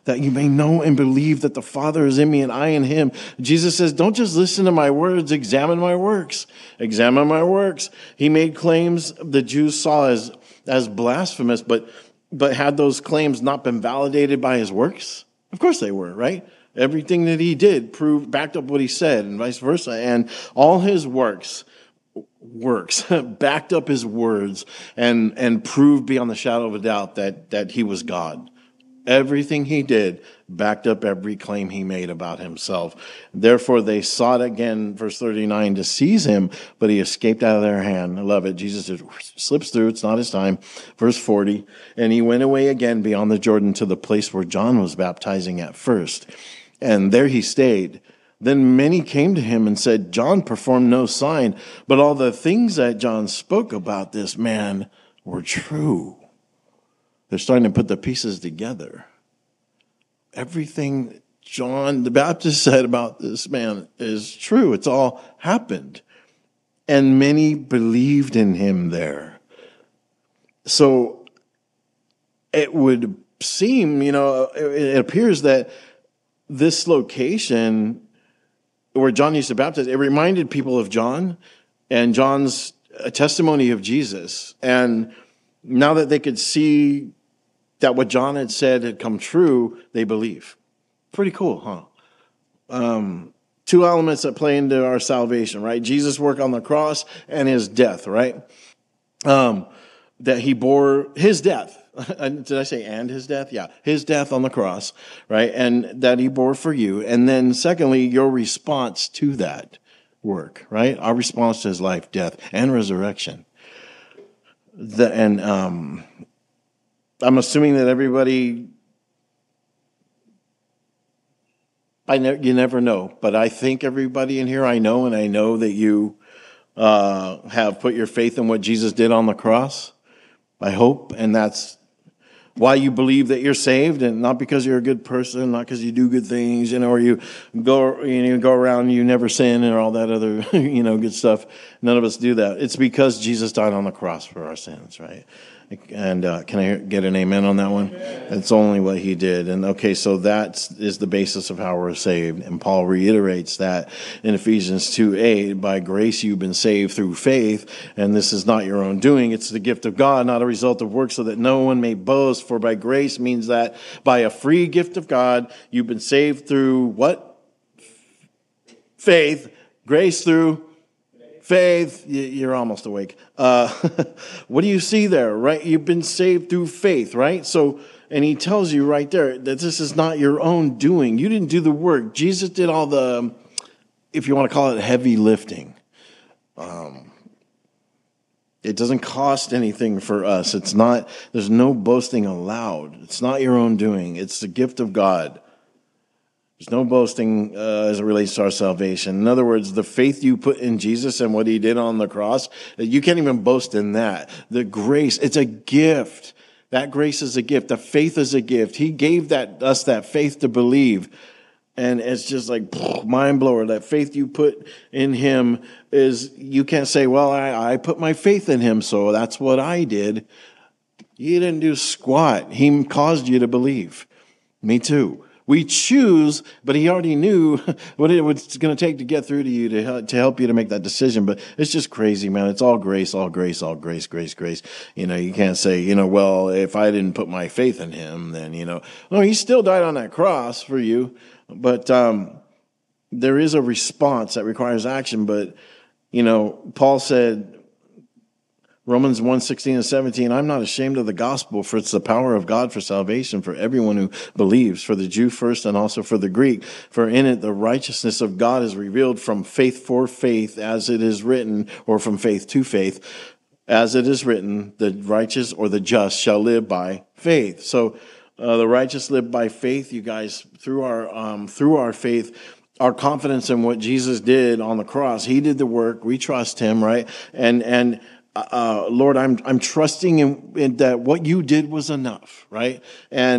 that you may know and believe that the Father is in me and I in him. Jesus says, don't just listen to my words, examine my works. Examine my works. He made claims the Jews saw as blasphemous, but had those claims not been validated by his works? Of course they were, right? Everything that he did backed up what he said, and vice versa. And all his works backed up his words and proved beyond the shadow of a doubt that he was God. Everything he did backed up every claim he made about himself. Therefore, they sought again, verse 39, to seize him, but he escaped out of their hand. I love it. Jesus just slips through. It's not his time. Verse 40, and he went away again beyond the Jordan to the place where John was baptizing at first. And there he stayed. Then many came to him and said, John performed no sign, but all the things that John spoke about this man were true. They're starting to put the pieces together. Everything John the Baptist said about this man is true. It's all happened. And many believed in him there. So it would seem, it appears that this location where John used to baptize, it reminded people of John and John's testimony of Jesus. And now that they could see that what John had said had come true, they believe. Pretty cool, huh? Two elements that play into our salvation, right? Jesus' work on the cross and his death, right? That he bore his death. Did I say and his death? Yeah, his death on the cross, right? And that he bore for you. And then secondly, your response to that work, right? Our response to his life, death, and resurrection. I'm assuming that everybody, you never know, but I think everybody in here I know, and I know that you have put your faith in what Jesus did on the cross. I hope, and that's why you believe that you're saved, and not because you're a good person, not because you do good things, or you go around and you never sin or all that other, good stuff. None of us do that. It's because Jesus died on the cross for our sins, right? And can I get an amen on that one? It's only what he did. And okay, so that is the basis of how we're saved. And Paul reiterates that in Ephesians 2:8, by grace you've been saved through faith, and this is not your own doing. It's the gift of God, not a result of works, so that no one may boast. For by grace means that by a free gift of God, you've been saved through what? Faith. Grace through faith. You're almost awake. What do you see there, right? You've been saved through faith, right? So, and he tells you right there that this is not your own doing. You didn't do the work. Jesus did all the, if you want to call it, heavy lifting. It doesn't cost anything for us. It's not, there's no boasting allowed. It's not your own doing. It's the gift of God. There's no boasting as it relates to our salvation. In other words, the faith you put in Jesus and what he did on the cross, you can't even boast in that. The grace, it's a gift. That grace is a gift. The faith is a gift. He gave us that faith to believe. And it's just like mind blower. That faith you put in him is, you can't say, well, I put my faith in him, so that's what I did. You didn't do squat. He caused you to believe. Me too. We choose, but he already knew what it was going to take to get through to you, to help you to make that decision. But it's just crazy, man. It's all grace, all grace, all grace, grace, grace. You can't say, well, if I didn't put my faith in him, then, no, he still died on that cross for you. But there is a response that requires action. But, Paul said, Romans 1:16 and 17, I'm not ashamed of the gospel, for it's the power of God for salvation for everyone who believes, for the Jew first and also for the Greek. For in it the righteousness of God is revealed from faith for faith, as it is written, or from faith to faith, as it is written, the righteous or the just shall live by faith. So the righteous live by faith, you guys, through our faith. Our confidence in what Jesus did on the cross. He did the work. We trust him, right? And Lord, I'm trusting in that what you did was enough, right? And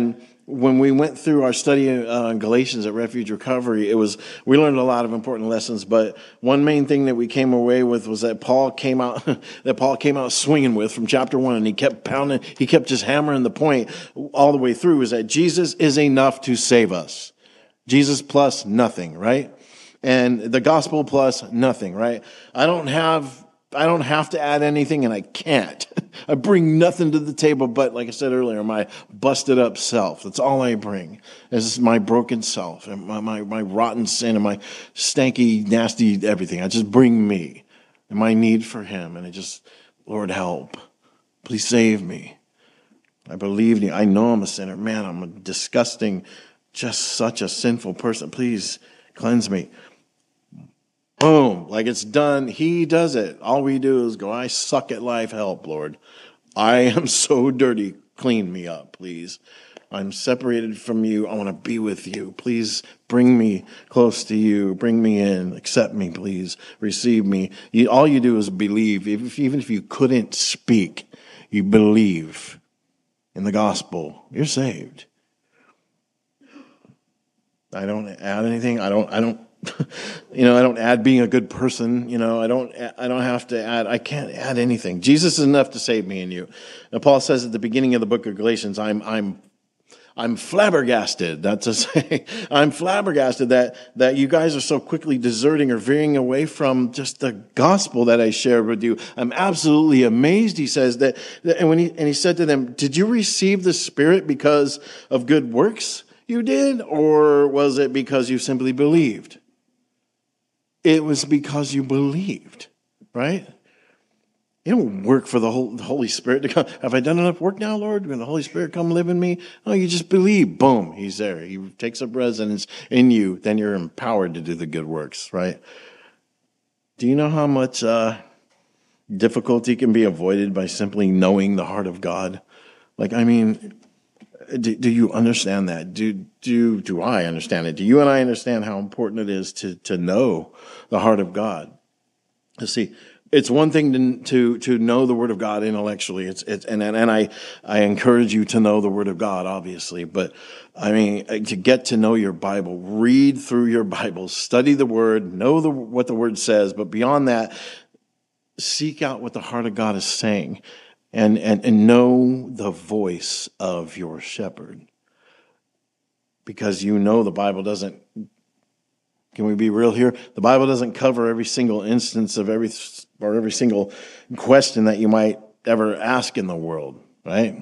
when we went through our study in Galatians at Refuge Recovery, we learned a lot of important lessons. But one main thing that we came away with was that Paul came out swinging with from chapter 1, and he kept pounding, he kept just hammering the point all the way through, is that Jesus is enough to save us. Jesus plus nothing, right? And the gospel plus nothing, right? I don't have to add anything, and I can't. I bring nothing to the table but, like I said earlier, my busted up self. That's all I bring. This is my broken self, and my rotten sin, and my stanky, nasty everything. I just bring me and my need for him, and I just, Lord, help. Please save me. I believe in you. I know I'm a sinner. Man, I'm a disgusting, just such a sinful person. Please cleanse me. Boom, like it's done. He does it. All we do is go, I suck at life. Help, Lord. I am so dirty. Clean me up, please. I'm separated from you. I want to be with you. Please bring me close to you. Bring me in. Accept me, please. Receive me. All you do is believe. Even if you couldn't speak, you believe in the gospel. You're saved. I don't add anything. I don't I don't add being a good person. I don't have to add. I can't add anything. Jesus is enough to save me and you. Now, Paul says at the beginning of the book of Galatians, I'm flabbergasted. That's to say, I'm flabbergasted that you guys are so quickly deserting or veering away from just the gospel that I shared with you. I'm absolutely amazed. He says and he said to them, did you receive the Spirit because of good works you did, or was it because you simply believed? It was because you believed, right? You don't work for the Holy Spirit to come. Have I done enough work now, Lord? When the Holy Spirit come live in me? No, you just believe. Boom, he's there. He takes up residence in you. Then you're empowered to do the good works, right? Do you know how much difficulty can be avoided by simply knowing the heart of God? Do you understand that? Do I understand it? Do you and I understand how important it is to know the heart of God? You see, it's one thing to know the Word of God intellectually. And I encourage you to know the Word of God, obviously. But to get to know your Bible, read through your Bible, study the Word, know what the Word says. But beyond that, seek out what the heart of God is saying. And know the voice of your shepherd. Because the Bible doesn't, can we be real here? The Bible doesn't cover every single instance of every single question that you might ever ask in the world, right?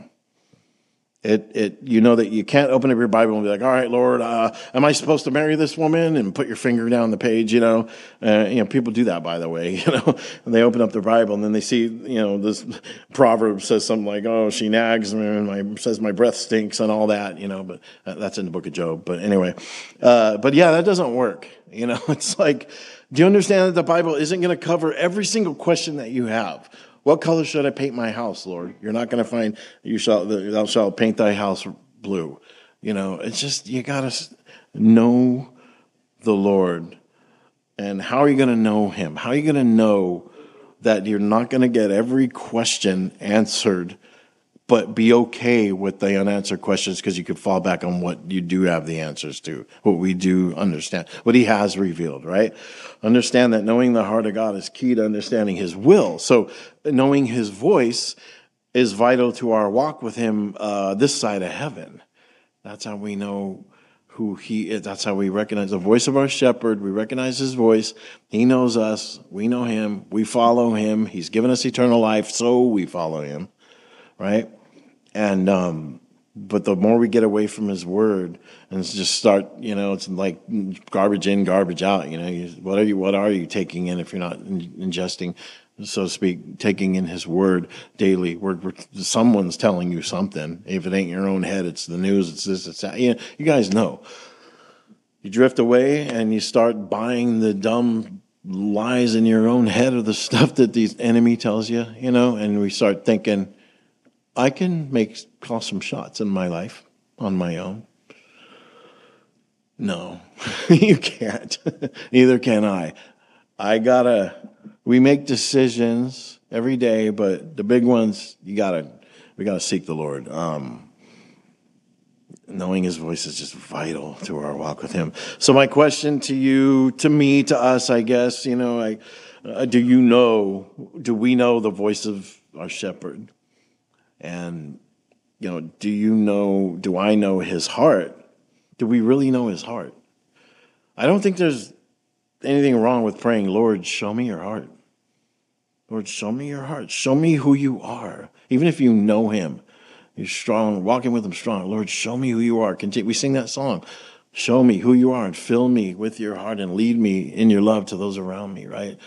That you can't open up your Bible and be like, all right, Lord, am I supposed to marry this woman? And put your finger down the page, people do that, by the way, and they open up their Bible and then they see, this proverb says something like, oh, she nags me and says my breath stinks and all that, but that's in the book of Job. But anyway, that doesn't work. It's like, do you understand that the Bible isn't going to cover every single question that you have? What color should I paint my house, Lord? You're not going to find, thou shalt paint thy house blue. It's just, you got to know the Lord. And how are you going to know him? How are you going to know that you're not going to get every question answered, but be okay with the unanswered questions because you could fall back on what you do have the answers to, what we do understand, what he has revealed, right? Understand that knowing the heart of God is key to understanding his will. So knowing his voice is vital to our walk with him this side of heaven. That's how we know who he is. That's how we recognize the voice of our shepherd. We recognize his voice. He knows us. We know him. We follow him. He's given us eternal life, so we follow him, right? And but the more we get away from his word and just start, it's like garbage in, garbage out. What are you taking in if you're not ingesting, so to speak, taking in his word daily? Someone's telling you something. If it ain't your own head, it's the news. It's this. It's that. You guys know. You drift away and you start buying the dumb lies in your own head of the stuff that the enemy tells you. And we start thinking, I can call some shots in my life on my own. No, you can't. Neither can I. We make decisions every day, but the big ones, we gotta seek the Lord. Knowing his voice is just vital to our walk with him. So my question to you, to me, to us, I guess, do we know the voice of our shepherd? And, do I know his heart? Do we really know his heart? I don't think there's anything wrong with praying, Lord, show me your heart. Lord, show me your heart. Show me who you are. Even if you know him, you're strong, walking with him strong. Lord, show me who you are. We sing that song. Show me who you are and fill me with your heart and lead me in your love to those around me, right?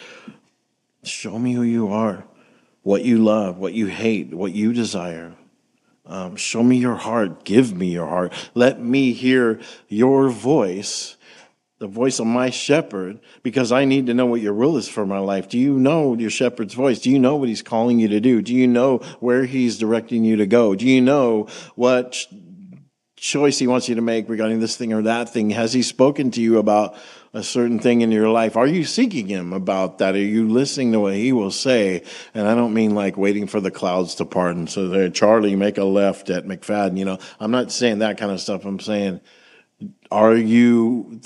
Show me who you are, what you love, what you hate, what you desire. Show me your heart. Give me your heart. Let me hear your voice, the voice of my shepherd, because I need to know what your will is for my life. Do you know your shepherd's voice? Do you know what he's calling you to do? Do you know where he's directing you to go? Do you know what choice he wants you to make regarding this thing or that thing? Has he spoken to you about a certain thing in your life? Are you seeking him about that? Are you listening to what he will say? And I don't mean like waiting for the clouds to part and so there, Charlie, make a left at McFadden. I'm not saying that kind of stuff. I'm saying, are you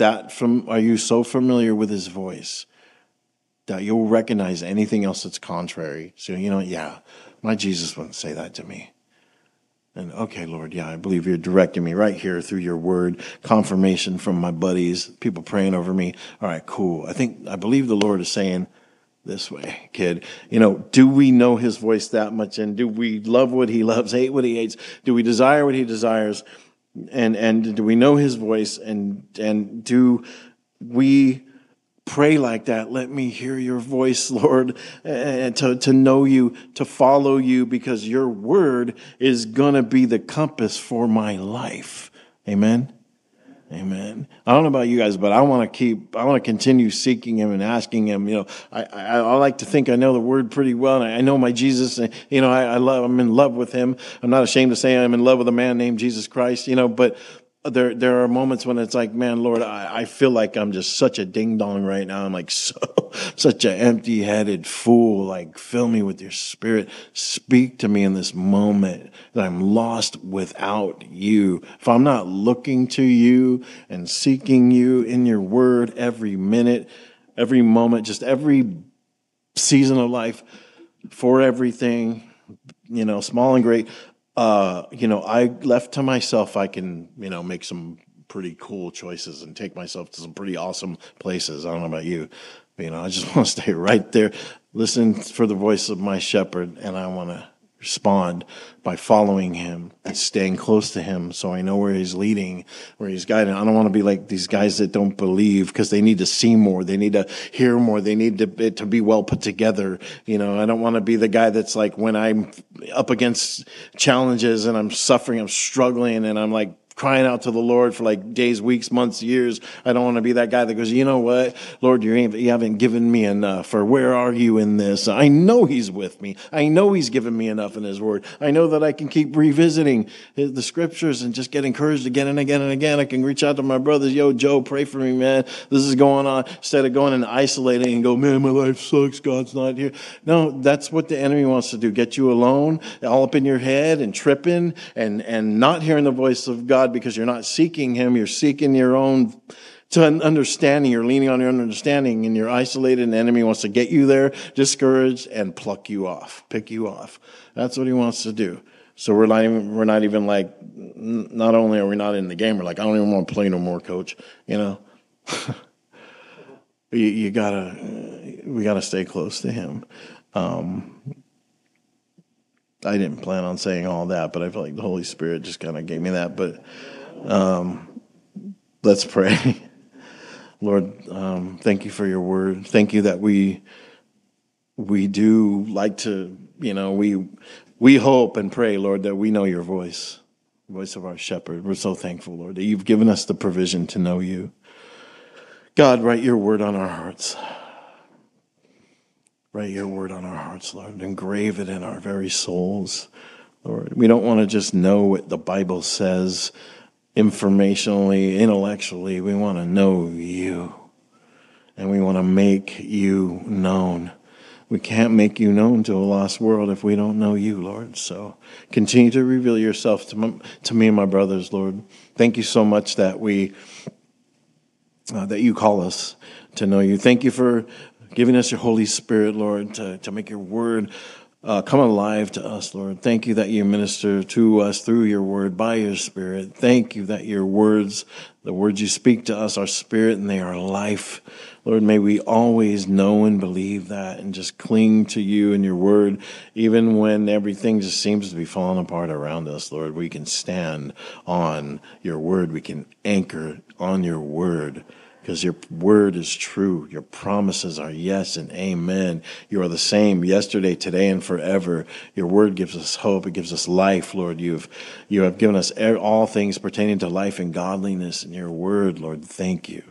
so familiar with his voice that you'll recognize anything else that's contrary? So, my Jesus wouldn't say that to me. And okay, Lord, I believe you're directing me right here through your word, confirmation from my buddies, people praying over me. All right, cool. I believe the Lord is saying this way, kid. Do we know his voice that much? And do we love what he loves, hate what he hates? Do we desire what he desires? And do we know his voice? And do we pray like that? Let me hear your voice, Lord, and to know you, to follow you, because your word is going to be the compass for my life. Amen. Amen. I don't know about you guys, but I want to continue seeking him and asking him. I like to think I know the word pretty well, and I know my Jesus, and, I'm in love with him. I'm not ashamed to say I'm in love with a man named Jesus Christ, but there are moments when it's like, man, Lord, I feel like I'm just such a ding dong right now. I'm like such an empty headed fool. Like, fill me with your spirit. Speak to me in this moment that I'm lost without you. If I'm not looking to you and seeking you in your word every minute, every moment, just every season of life, for everything, small and great, I left to myself, I can, make some pretty cool choices and take myself to some pretty awesome places. I don't know about you, but, I just want to stay right there, listen for the voice of my shepherd, and I want to respond by following him and staying close to him so I know where he's leading, where he's guiding. I don't want to be like these guys that don't believe because they need to see more, they need to hear more, they need it to be well put together. I don't want to be the guy that's like, when I'm up against challenges and I'm suffering, I'm struggling, and I'm like crying out to the Lord for like days, weeks, months, years. I don't want to be that guy that goes, you know what, Lord, you haven't given me enough, or where are you in this? I know he's with me. I know he's given me enough in his word. I know that I can keep revisiting the scriptures and just get encouraged again and again and again. I can reach out to my brothers, yo, Joe, pray for me, man. This is going on, instead of going and isolating and go, man, my life sucks, God's not here. No, that's what the enemy wants to do. Get you alone, all up in your head and tripping and not hearing the voice of God, because you're not seeking him, you're seeking your own understanding, you're leaning on your own understanding, and you're isolated, and the enemy wants to get you there, discouraged, and pick you off. That's what he wants to do. So we're not even like, not only are we not in the game, we're like, I don't even want to play no more, coach. We gotta stay close to him. I didn't plan on saying all that, but I feel like the Holy Spirit just kind of gave me that. But let's pray. Lord, thank you for your word. Thank you that we do like to, we hope and pray, Lord, that we know your voice, the voice of our shepherd. We're so thankful, Lord, that you've given us the provision to know you. God, write your word on our hearts. Write your word on our hearts, Lord. Engrave it in our very souls, Lord. We don't want to just know what the Bible says informationally, intellectually. We want to know you, and we want to make you known. We can't make you known to a lost world if we don't know you, Lord. So continue to reveal yourself to me and my brothers, Lord. Thank you so much that that you call us to know you. Thank you for giving us your Holy Spirit, Lord, to make your word come alive to us, Lord. Thank you that you minister to us through your word by your Spirit. Thank you that your words, the words you speak to us, are spirit and they are life. Lord, may we always know and believe that and just cling to you and your word, even when everything just seems to be falling apart around us, Lord. We can stand on your word. We can anchor on your word, because your word is true. Your promises are yes and amen. You are the same yesterday, today, and forever. Your word gives us hope. It gives us life, Lord. You have given us all things pertaining to life and godliness in your word, Lord. Thank you.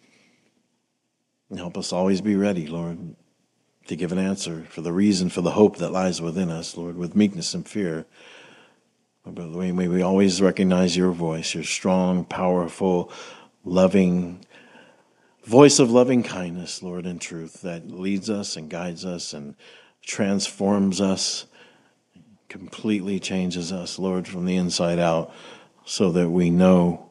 And help us always be ready, Lord, to give an answer for the reason, for the hope that lies within us, Lord, with meekness and fear. But may we always recognize your voice, your strong, powerful, loving voice of loving kindness, Lord, and truth that leads us and guides us and transforms us, completely changes us, Lord, from the inside out, so that we know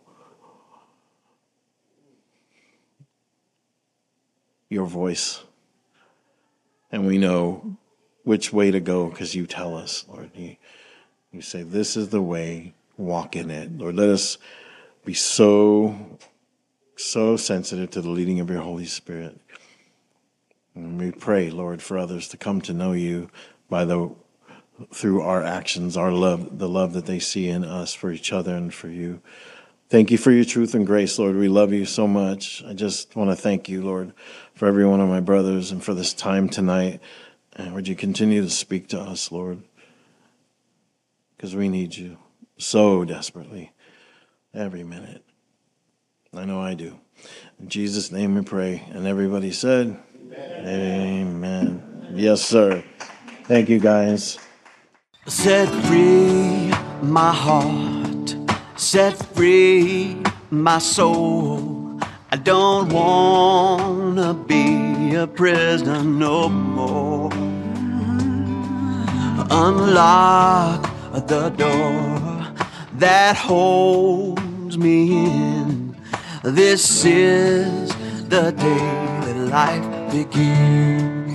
your voice and we know which way to go because you tell us, Lord. You say, this is the way, walk in it. Lord, let us be so sensitive to the leading of your Holy Spirit. And we pray, Lord, for others to come to know you through our actions, our love, the love that they see in us for each other and for you. Thank you for your truth and grace, Lord. We love you so much. I just want to thank you, Lord, for every one of my brothers and for this time tonight. And would you continue to speak to us, Lord? Because we need you so desperately every minute. I know I do. In Jesus' name we pray. And everybody said, Amen. Yes, sir. Thank you, guys. Set free my heart, set free my soul. I don't wanna be a prisoner no more. Unlock the door that holds me in. This is the day that life begins.